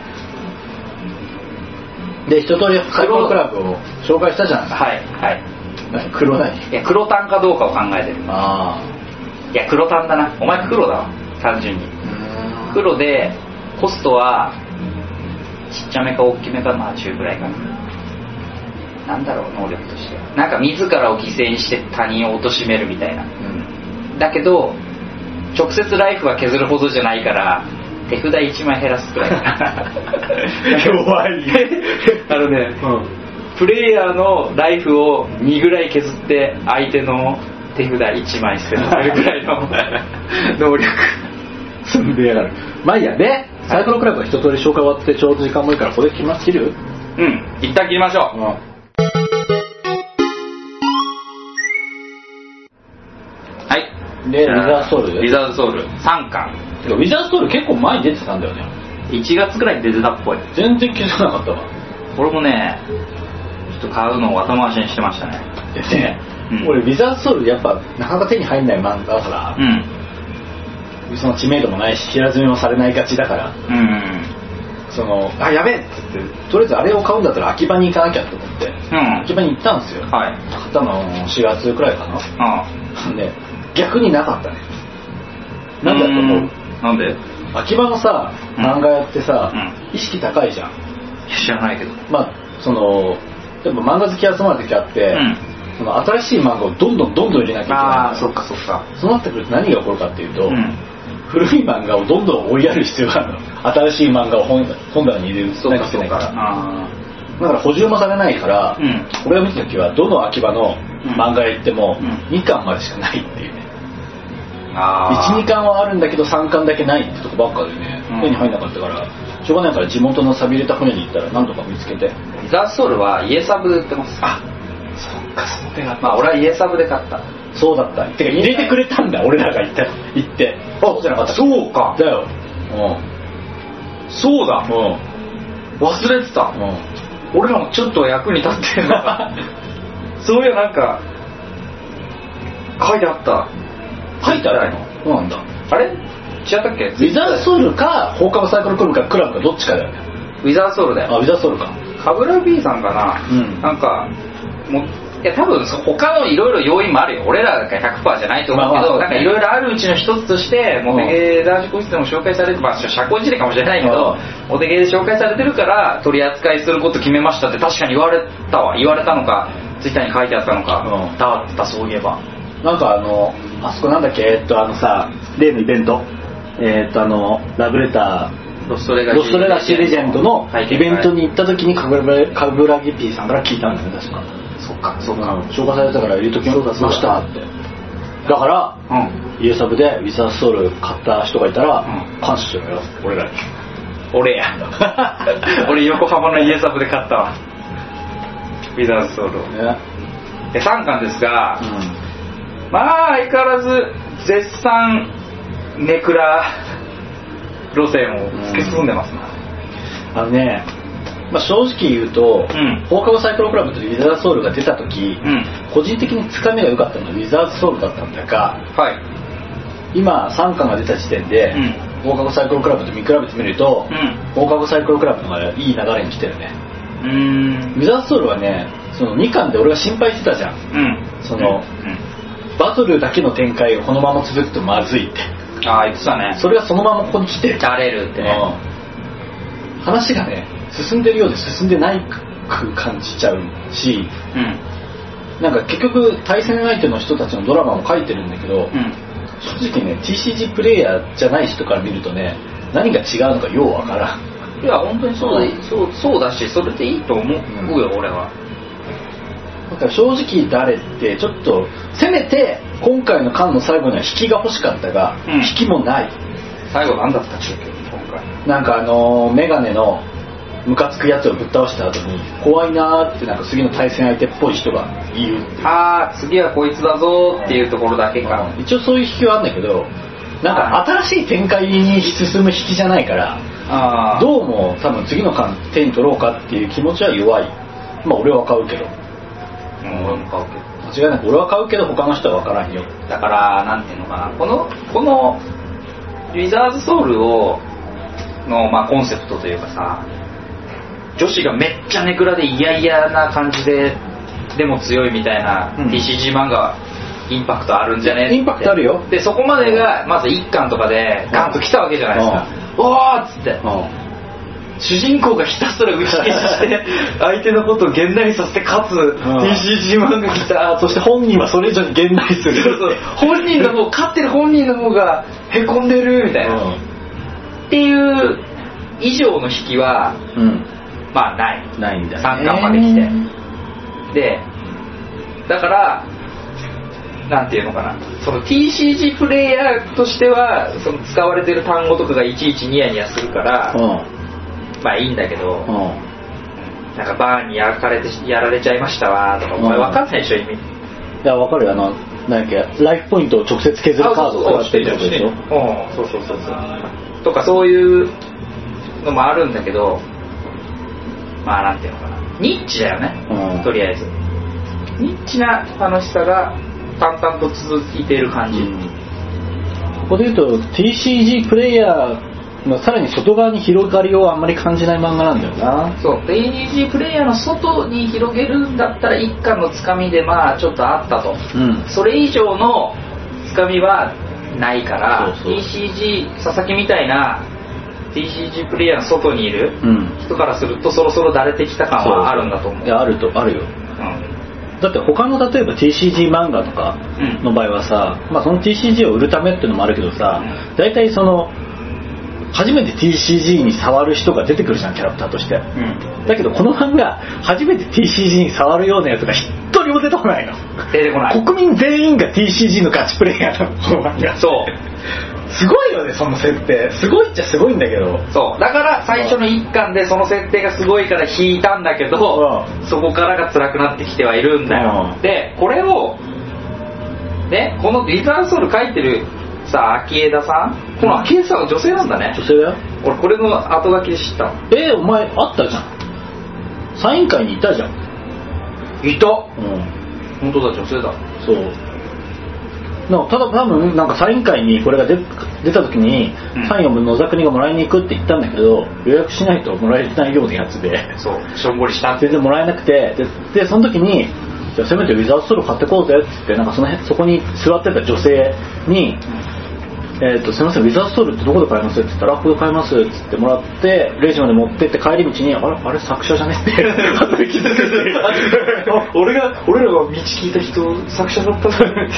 [SPEAKER 3] で一通りサイコロクラブを紹介したじゃないですか。
[SPEAKER 2] はい。
[SPEAKER 3] 黒何？
[SPEAKER 2] いや黒単かどうかを考えてる。いや黒単だな。お前黒だわ、単純に。黒でコストはちっちゃめか大きめか、まあ中くらいかな。なんだろう能力として、なんか自らを犠牲にして他人を貶めるみたいな、だけど直接ライフは削るほどじゃないから手札1枚減らすくらいかな。
[SPEAKER 3] 弱い。
[SPEAKER 2] プレイヤーのライフを2ぐらい削って相手の手札1枚捨てるぐらいの能力。
[SPEAKER 3] 積んでやがる。まあいいや。でサイコロクラブは一通り紹介終わってちょうど時間もいいからこれ切る？
[SPEAKER 2] 一旦切りましょう。はい。
[SPEAKER 3] でリザードソウル。
[SPEAKER 2] リザードソウル3巻。
[SPEAKER 3] ウィザードソウル結構前に出てたんだよね。
[SPEAKER 2] 1月くらいに出てたっぽい。
[SPEAKER 3] 全然気づかなかったわ。
[SPEAKER 2] 俺もねちょっと買うのを後回しにしてましたね。
[SPEAKER 3] でね、俺ウィザードソウルやっぱなかなか手に入んない漫画だから、その知名度もないし平積みもされないがちだから、やべえっつってとりあえずあれを買うんだったら秋葉に行かなきゃと思って、秋葉に行ったんですよ。買ったの4月くらいかな。で逆になかったね。なんだと思う？
[SPEAKER 2] なんで？
[SPEAKER 3] 秋葉のさ漫画やってさ、意識高いじゃん。
[SPEAKER 2] 知らないけど、
[SPEAKER 3] まあやっぱ漫画好き集まる時あって、その新しい漫画をどんどん入れなきゃいけない。
[SPEAKER 2] そっか。
[SPEAKER 3] そうなってくると何が起こるかっていうと、古い漫画をどんどん追いやる必要があるの。新しい漫画を本棚に入れるなきゃいけないから。だから補充もされないから、俺が見た時はどの秋葉の漫画へ行っても2巻までしかないっていうね。1、2巻はあるんだけど3巻だけないってとこばっかでね、手に入んなかったからしょうがないから地元の寂れた船に行ったらなんとか見つけて。
[SPEAKER 2] リザーソウルは家サブで売ってます。
[SPEAKER 3] そっか、その手が。
[SPEAKER 2] まあ俺は家サブで買った。
[SPEAKER 3] そうだった。てか入れてくれたんだ、俺らが行って。そうじゃなかった。
[SPEAKER 2] そうか。
[SPEAKER 3] だよ。
[SPEAKER 2] そうだ。忘れてた。俺らもちょっと役に立ってるのか。そういうなんか書いてあった。
[SPEAKER 3] 書いてあるの？そうなんだ。
[SPEAKER 2] あれ？違ったっけ？
[SPEAKER 3] ウィザーソウルか放課後サイクルクラブかどっちかだよね。
[SPEAKER 2] ウィザーソウルだよ。
[SPEAKER 3] ウィザーソウルか。
[SPEAKER 2] カブラ B さんかな。なんかいや多分他のいろいろ要因もあるよ。俺らが 100% じゃないと思うけど、なんかいろいろあるうちの一つとしてモテゲー男子個室でも紹介されて、まあ社交辞令かもしれないけど、モテゲーで紹介されてるから取り扱いすること決めましたって確かに言われたのか、ツイッターに書いてあったのか、だったそういえば。
[SPEAKER 3] なんかあそこなんだっけ、さ例のイベント、ラブレターロストレガシーレジェンドのイベントに行った時にカブラギピーさんから聞いたんだよね、確か。そっか、紹介されたから入れときましたって。だから、家サブでウィザーソウル買った人がいたら、感謝しろよ、俺らに。
[SPEAKER 2] 俺や俺横浜の家サブで買ったわ、ウィザーソウルを、で3巻ですが、まあ相変わらず絶賛ネクラ路線を突き進んでますな。
[SPEAKER 3] まあ、正直言うと、放課後サイクロクラブとウィザーズソウルが出た時、個人的につかみが良かったのはウィザーズソウルだったんだが、今3巻が出た時点で、放課後サイクロクラブと見比べてみると、放課後サイクロクラブの方がいい流れに来てるね。ウィザーズソウルはね、その2巻で俺が心配してたじゃん、バトルだけの展開をこのまま続くとまずいって。
[SPEAKER 2] 言ってたね。
[SPEAKER 3] それがそのままここに来て
[SPEAKER 2] だれるってね、
[SPEAKER 3] 話がね進んでるようで進んでないく感じちゃうし、なんか結局対戦相手の人たちのドラマも書いてるんだけど、正直ね TCG プレイヤーじゃない人から見るとね、何が違うのかようわからん。
[SPEAKER 2] いや本当にそうだし、それでいいと思うよ、俺は。
[SPEAKER 3] だから正直誰ってちょっとせめて今回の巻の最後には引きが欲しかったが、引きもない。
[SPEAKER 2] 最後何だったっけ今回。
[SPEAKER 3] なんかメガネのムカつくやつをぶっ倒した後に怖いなーって、なんか次の対戦相手っぽい人が言うっていう。
[SPEAKER 2] 次はこいつだぞっていうところだけか。
[SPEAKER 3] 一応そういう引きはあるんだけど、なんか新しい展開に進む引きじゃないから、どうも多分次の巻手に取ろうかっていう気持ちは弱い。まあ俺は買うけど、
[SPEAKER 2] 俺も買うけど、
[SPEAKER 3] 間違いなく俺は買うけど他の人は分からんよ。
[SPEAKER 2] だからなんていうのかな、このウィザーズソウルの、まあ、コンセプトというかさ、女子がめっちゃネクラで嫌な感じででも強いみたいな TCG 漫画はインパクトあるんじゃね。
[SPEAKER 3] インパクトあるよ。
[SPEAKER 2] でそこまでがまず1巻とかでガンと来たわけじゃないですか。おーっつって、主人公がひたすら打ち消しして相手のことをげんなりさせて勝つ TCG 漫画来た。
[SPEAKER 3] そして本人はそれ以上にげんなりする。
[SPEAKER 2] 本人の方、勝ってる本人の方がへこんでるみたいな、っていう以上の引きは、まあ
[SPEAKER 3] ないんだね。
[SPEAKER 2] 3巻まで来て、でだからなんていうのかな、その TCG プレイヤーとしてはその使われてる単語とかがいちいちニヤニヤするから、まあいいんだけど、なんかバーにやられちゃいましたわとか、お前分かんないでしょ意味。
[SPEAKER 3] いや分かるよ。なんだっけ、ライフポイントを直接削るカードを使ってるってことでしょ。
[SPEAKER 2] そうとかそういうのもあるんだけど、まあなんていうのかな、ニッチだよね、とりあえずニッチな楽しさが淡々と続いている感じ。
[SPEAKER 3] ここで言うと TCG プレイヤーのさらに外側に広がりをあんまり感じない漫画なんだよな。
[SPEAKER 2] そう、TCG プレイヤーの外に広げるんだったら一巻のつかみでまあちょっとあったと、それ以上のつかみはないから、TCG 佐々木みたいな TCG プレイヤーの外にいる人からするとそろそろだれてきた感はあるんだと思う。
[SPEAKER 3] いやあるよ、だって他の例えば TCG 漫画とかの場合はさ、まあ、その TCG を売るためっていうのもあるけどさ、大体その初めて TCG に触る人が出てくるじゃん、キャラクターとして、だけどこの漫画初めて TCG に触るようなやつが一人も出てこないの。
[SPEAKER 2] 出てこない。
[SPEAKER 3] 国民全員が TCG のガチプレイヤーなの、この漫画。
[SPEAKER 2] そう
[SPEAKER 3] すごいよね、その設定。すごいっちゃすごいんだけど。
[SPEAKER 2] そうだから最初の1巻でその設定がすごいから引いたんだけど、そこからが辛くなってきてはいるんだよ。でこれをね、このウィザーズソウル書いてるさ、秋枝さん、この秋枝さんは女性なんだね。
[SPEAKER 3] 女性だよ。
[SPEAKER 2] 俺これの後書きで知った。
[SPEAKER 3] お前あったじゃん、サイン会にいたじゃん。
[SPEAKER 2] いた、本当だ、女性だ。
[SPEAKER 3] そうただ多分なんかサイン会にこれが出た時に、サインを野沢国がもらいに行くって言ったんだけど、予約しないともらえないようなやつで、
[SPEAKER 2] そうしょんぼりした。
[SPEAKER 3] 全然もらえなくて、でその時にじゃあせめてウィザードソウル買ってこうぜっつって、なんかそこに座ってた女性に、すいませんウィザードソウルってどこで買えますって言ったら、ここで買えますっつってもらって、レジまで持ってって帰り道に、あれ作者じゃねって後で気づくって俺らが道聞いた人作者だったんだ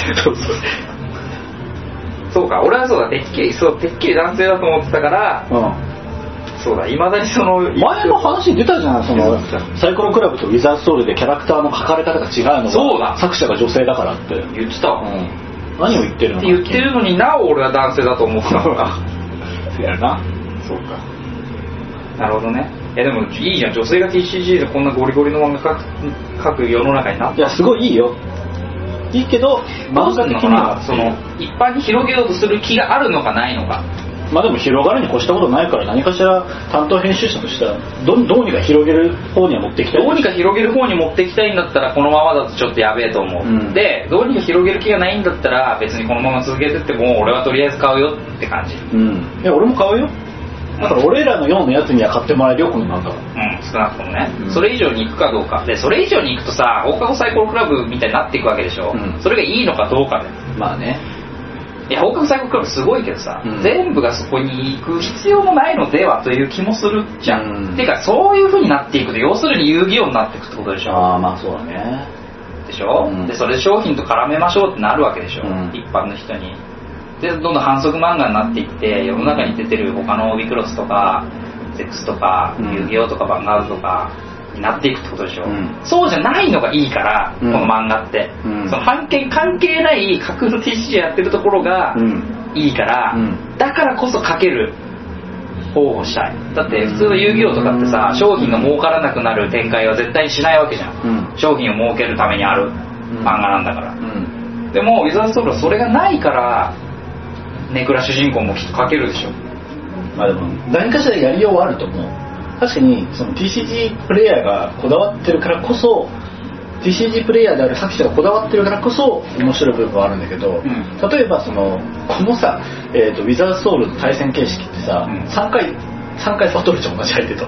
[SPEAKER 2] そうか、俺はそうだ、てっきり男性だと思ってたから、そうだ、いまだにその
[SPEAKER 3] 前の話出たじゃない、そのサイコロクラブとウィザードソウルでキャラクターの描かれ方が違うのが、
[SPEAKER 2] そうだ、
[SPEAKER 3] 作者が女性だからって
[SPEAKER 2] 言ってた。
[SPEAKER 3] 何を言ってるの
[SPEAKER 2] って言ってるのになお俺は男性だと思ってたのか。
[SPEAKER 3] そうやな。そうか。
[SPEAKER 2] なるほどね。いやでもいいじゃん、女性が TCG でこんなゴリゴリの漫画描く世の中になって。
[SPEAKER 3] いやすごいいいよ。いいけど
[SPEAKER 2] 漫画的にはその一般に広げようとする気があるのかないのか。
[SPEAKER 3] まあでも広がるに越したことないから、何かしら担当編集者としてはどうにか広げる方には持ってきたい。
[SPEAKER 2] どうにか広げる方に持ってきたいんだったらこのままだとちょっとやべえと思う、でどうにか広げる気がないんだったら別にこのまま続けてっても俺はとりあえず買うよって感じ。
[SPEAKER 3] いや俺も買うよ。だから俺らのようなやつには買ってもらえるよこの漫画。
[SPEAKER 2] 少なくともね、それ以上に行くかどうかで、それ以上に行くとさ放課後サイコロクラブみたいになっていくわけでしょ、それがいいのかどうかで。
[SPEAKER 3] まあね、
[SPEAKER 2] いや放課後サイコロクラブすごいけどさ、全部がそこに行く必要もないのではという気もするじゃん、てかそういう風になっていくと要するに遊戯王になっていくってことでしょ。
[SPEAKER 3] まあそうだね。
[SPEAKER 2] でしょ、でそれで商品と絡めましょうってなるわけでしょ、一般の人に。でどんどん反則漫画になっていって世の中に出てる他のオビクロスとかゼックスとか遊戯王とかヴァンガードとかになっていくってことでしょ、そうじゃないのがいいから、この漫画って、その関係ない架空の TCG やってるところがいいから、だからこそかける方をしたい。だって普通の遊戯王とかってさ、商品が儲からなくなる展開は絶対にしないわけじゃん、商品を儲けるためにある漫画なんだから、でもウィザードソウルはそれがないからネクラ主人公もきっとかけるでしょ。
[SPEAKER 3] まあでも何かしらやりようはあると思う。確かにその TCG プレイヤーがこだわってるからこそ、 TCG プレイヤーである作者がこだわってるからこそ面白い部分はあるんだけど、例えばこのさ、ウィザードソウルの対戦形式ってさ、3回バトルじゃん同じ相手と、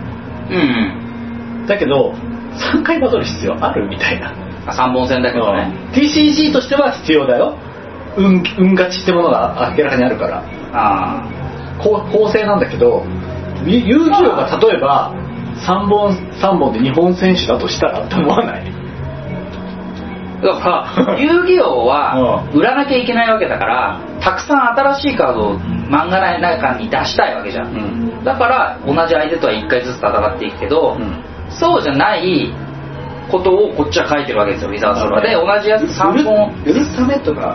[SPEAKER 3] だけど3回バトル必要あるみたいな。
[SPEAKER 2] 3本戦だけどね、
[SPEAKER 3] TCG としては必要だよ。運勝ちってものが明らかにあるから、公正なんだけど、遊戯王が例えば3本で日本選手だとしたらって思わない？
[SPEAKER 2] だから遊戯王は売らなきゃいけないわけだから、たくさん新しいカードを漫画の中に出したいわけじゃん、だから同じ相手とは1回ずつ戦っていくけど、そうじゃないことをこっちは書いてるわけですよ、ウィザードソウルで。同じやつ3本
[SPEAKER 3] 許すためとか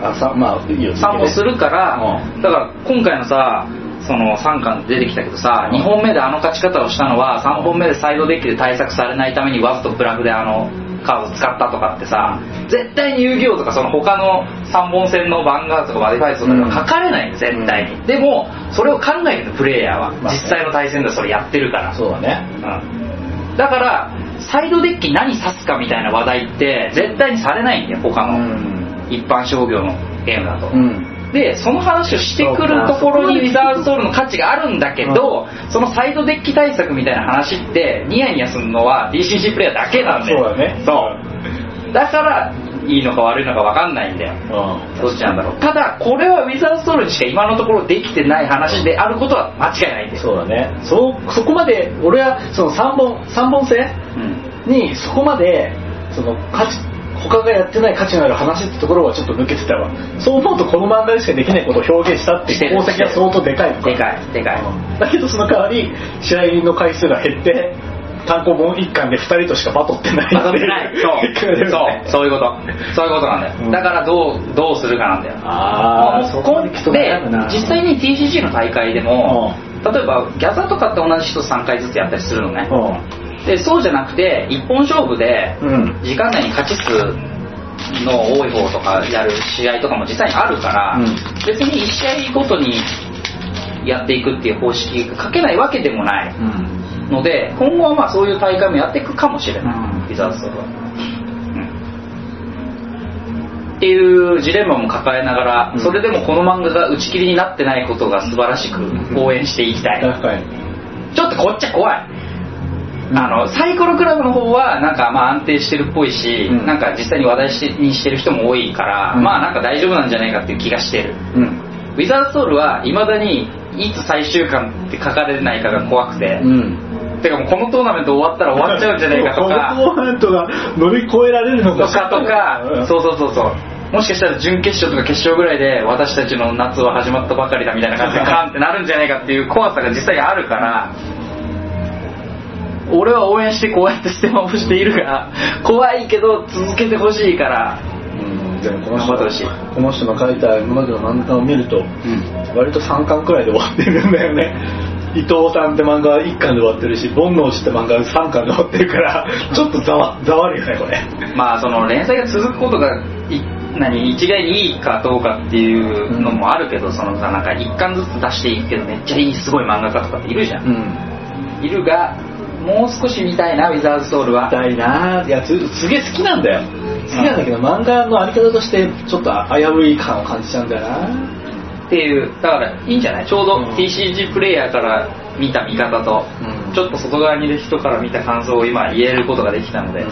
[SPEAKER 2] 3本するから、だから今回のさその3巻出てきたけどさ、2本目で勝ち方をしたのは3本目でサイドデッキで対策されないためにわざとブラフでカード使ったとかってさ、絶対に遊戯王とかその他の3本戦のヴァンガードとかバディファイスとかでは書かれないの、絶対に。でもそれを考えてるプレイヤーは実際の対戦でそれやってるから。
[SPEAKER 3] そうだね、
[SPEAKER 2] だからサイドデッキ何指すかみたいな話題って絶対にされないんだよ、他の一般商業のゲームだと、でその話をしてくるところにウィザードソウルの価値があるんだけど、そのサイドデッキ対策みたいな話ってニヤニヤするのは DCC プレイヤーだけなんで。
[SPEAKER 3] そうだね。
[SPEAKER 2] そうだからいいのか悪いのか分かんないんだよ、どっちなんだろう。ただこれはウィザードソウルにしか今のところできてない話であることは間違いないんだよ。
[SPEAKER 3] そうだね。そこまで俺はその3本戦にそこまでその他がやってない価値のある話ってところはちょっと抜けてたわ。そう思うとこの漫画でしかできないことを表現したっていう功績が相当でかいのか。
[SPEAKER 2] でかい、
[SPEAKER 3] だけどその代わり試合の回数が減って単行本1巻で2人としかバトってない。
[SPEAKER 2] そういうことなんだよ、だからどうするかなんだよ。で実際に TCG の大会でも、例えばギャザーとかって同じ人3回ずつやったりするのね、でそうじゃなくて一本勝負で時間内に勝ち数の多い方とかやる試合とかも実際にあるから、別に1試合ごとにやっていくっていう方式が書けないわけでもないので、今後はまあそういう大会もやっていくかもしれない、ウィザードソウルは、っていうジレンマも抱えながら、それでもこの漫画が打ち切りになってないことが素晴らしく応援していきたい、ちょっとこっちは怖い。 サイコロクラブの方はなんかまあ安定してるっぽいし、なんか実際に話題にしてる人も多いから、まあなんか大丈夫なんじゃないかっていう気がしてる。ウィザーズソウルは未だにいつ最終巻って書かれないかが怖くて、てかもうこのトーナメント終わったら終わっちゃうんじゃないかとか、
[SPEAKER 3] このトーナメントが乗り越えられるのか
[SPEAKER 2] とか、そうもしかしたら準決勝とか決勝ぐらいで私たちの夏は始まったばかりだみたいな感じでカーンってなるんじゃないかっていう怖さが実際あるから、俺は応援してこうやってステマをしているが、怖いけど続けてほしいから。
[SPEAKER 3] でもこの人の書いた今までの漫画を見ると、割と3巻くらいで終わってるんだよね。伊藤さんって漫画は1巻で終わってるし、煩悩して漫画は3巻で終わってるから、ちょっとざわるよねこれ。
[SPEAKER 2] まあその連載が続くことが一概にいいかどうかっていうのもあるけど、そのさなんか1巻ずつ出していくけどめっちゃいいすごい漫画家とかっているじゃん。いるがもう少し見たいなウィザーズソウルは。
[SPEAKER 3] 見たいな。いやすげえ好きなんだよ。好きなんだけど、漫画のあり方としてちょっと危うい感を感じちゃうんだよな
[SPEAKER 2] っていう。だからいいんじゃない、ちょうど TCG プレイヤーから見た見方と、ちょっと外側にいる人から見た感想を今言えることができたので、はい。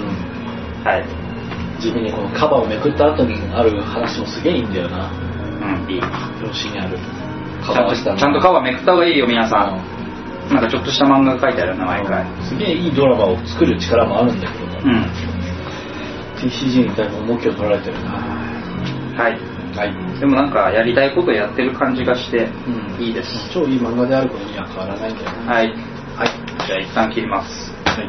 [SPEAKER 3] 地味にこのカバーをめくった後にある話もすげえいいんだよな。
[SPEAKER 2] いい。
[SPEAKER 3] 表紙にある
[SPEAKER 2] ちゃんとカバーめくった方がいいよ皆さん。なんかちょっとした漫画が書いてあるな毎回。
[SPEAKER 3] すげえいいドラマを作る力もあるんだけども、TCG にだいぶ重きを取られてるな。
[SPEAKER 2] はい。でもなんかやりたいことやってる感じがしていいです。
[SPEAKER 3] 超いい漫画であることには変わらないんだよね。
[SPEAKER 2] はい。じゃあ一旦切ります。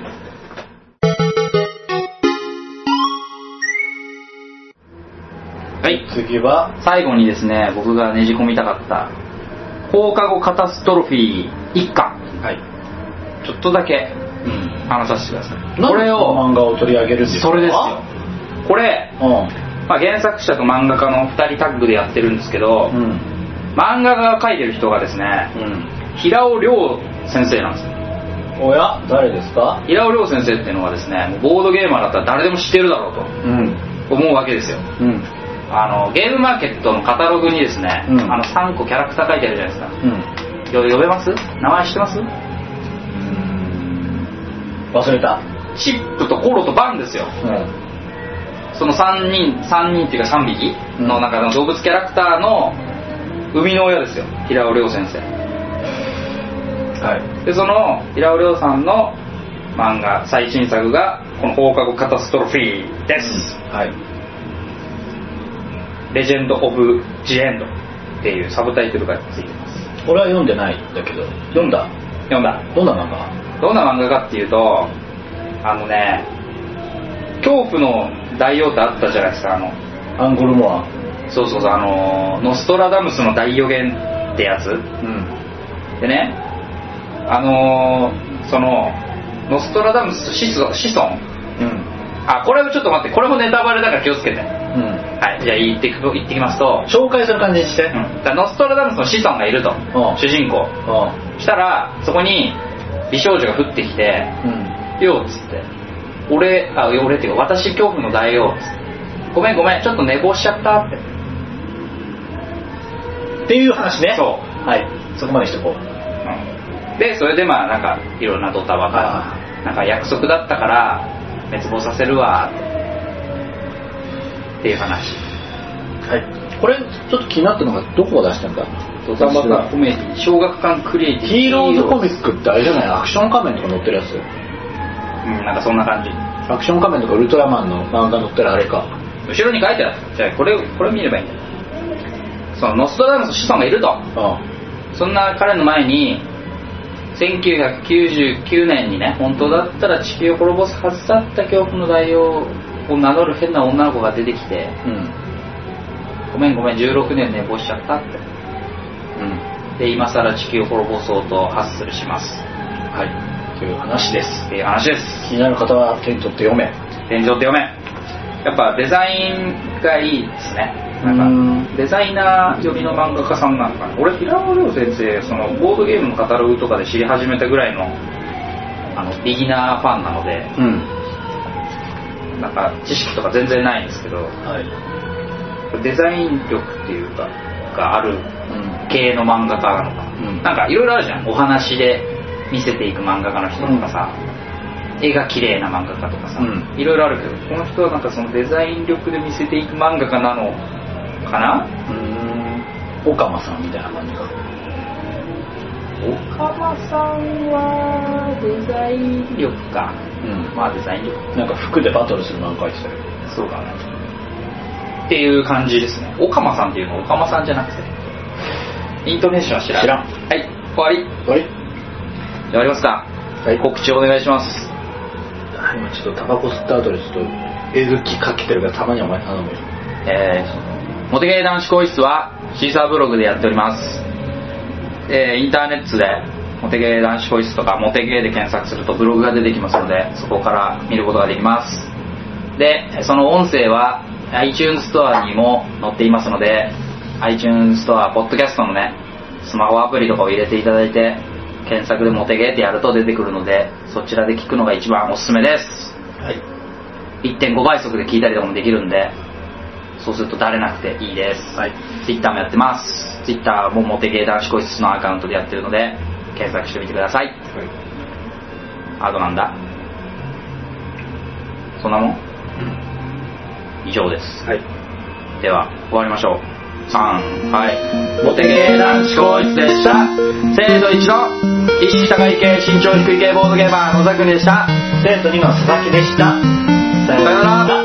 [SPEAKER 2] はい。
[SPEAKER 3] 次は
[SPEAKER 2] 最後にですね、僕がねじ込みたかった放課後カタストロフィー一巻。ちょっとだけ話させてください。
[SPEAKER 3] これを漫画を取り上げるんですよ。
[SPEAKER 2] それですよ。これ、原作者と漫画家の2人タッグでやってるんですけど、漫画が描いてる人がですね、平尾亮先生なんですよ。
[SPEAKER 3] おや、誰ですか？
[SPEAKER 2] 平尾亮先生っていうのはですね、ボードゲーマーだったら誰でも知ってるだろうと思うわけですよ。ゲームマーケットのカタログにですね、3個キャラクター書いてあるじゃないですか。呼べます？名前知ってます？
[SPEAKER 3] 忘れた。
[SPEAKER 2] チップとコロとバンですよ。その3人っていうか3匹の中の動物キャラクターの生みの親ですよ、平尾亮先生。でその平尾亮さんの漫画最新作がこの放課後カタストロフィーです。レジェンド・オブ・ジ・エンドっていうサブタイトルがついてます。
[SPEAKER 3] 俺は読んでないんだけど、読んだ。どんな漫画？
[SPEAKER 2] どんな漫画かっていうと、恐怖の大王ってあったじゃないですか、
[SPEAKER 3] アンゴルモア。
[SPEAKER 2] そう、ノストラダムスの大予言ってやつ、でね、そのノストラダムス子孫、これをちょっと待って、これもネタバレだから気をつけて。はい、じゃあ言ってきますと、
[SPEAKER 3] 紹介する感じにして。
[SPEAKER 2] ノストラダムスの子孫がいると、主人公。したらそこに美少女が降ってきて、よっつって、俺っていうか私恐怖の大王っつって、ごめんちょっと寝坊しちゃったっていう話ね。そこまでしてこう。でそれでなんかいろんなドタバタ、なんか約束だったから滅亡させるわっていう話。
[SPEAKER 3] これちょっと気になったのが、どこが出したんだ？
[SPEAKER 2] ドタバタコメディ、小学館クリエイティブ。
[SPEAKER 3] ヒーローズコミックってあれじゃない？アクション仮面とか載ってるやつ。
[SPEAKER 2] なんかそんな感じ。
[SPEAKER 3] アクション仮面とかウルトラマンの漫画載ってるあれか。
[SPEAKER 2] 後ろに書いてある。じゃあこれ見ればいいんだよ。そのノストラダムス子孫がいると。そんな彼の前に1999年にね、本当だったら地球を滅ぼすはずだった恐怖の大王を名乗る変な女の子が出てきて、ごめん16年寝坊しちゃったって、で今さら地球を滅ぼそうとハッスルします。という話です。気になる方は手に取って読め。やっぱデザインがいいですね。なんかデザイナー寄りの漫画家さんなのかな。俺平尾亮先生、そのボードゲームのカタログとかで知り始めたぐらいのビギナーファンなので、なんか知識とか全然ないんですけど、デザイン力っていうかがある系の漫画家なのかな。なんかいろいろあるじゃん、お話で見せていく漫画家の人とかさ、 絵が綺麗な漫画家とかさ、いろいろあるけど、この人はなんかそのデザイン力で見せていく漫画家なのかな。
[SPEAKER 3] オカマさんみたいな感じか。
[SPEAKER 2] オカマさんはデザイン力か。まあデザイン力。
[SPEAKER 3] なんか服でバトルする漫画描いてたよ。
[SPEAKER 2] そうかね。っていう感じですね。オカマさんっていうのオカマさんじゃなくて。イントネーションは知らん。はい、終わり。
[SPEAKER 3] 終わり。
[SPEAKER 2] じゃあ終わりますか。はい、告知お願いします。
[SPEAKER 3] 今ちょっとタバコ吸った後でちょっと絵好きかけてるからたまにお前頼むよ。
[SPEAKER 2] モテゲー男子更衣室はシーサーブログでやっております。インターネットでモテゲー男子更衣室とかモテゲーで検索するとブログが出てきますので、そこから見ることができます。で、その音声は iTunes ストアにも載っていますので、 iTunes ストアポッドキャストのねスマホアプリとかを入れていただいて、検索でモテゲーってやると出てくるので、そちらで聞くのが一番おすすめです。はい、1.5 倍速で聞いたりとかもできるんで、そうするとだれなくていいです。はい、Twitter もやってます。Twitter もモテゲー男子更衣室のアカウントでやってるので検索してみてください。はい、あとなんだ、そんなもん、以上です。はい、では終わりましょう。3、はい、モテゲー男子更衣室でした。生徒1の意識高い系身長低い系ボードゲーマー野田君でした。
[SPEAKER 3] 生徒2の佐々木でした。
[SPEAKER 2] さよなら。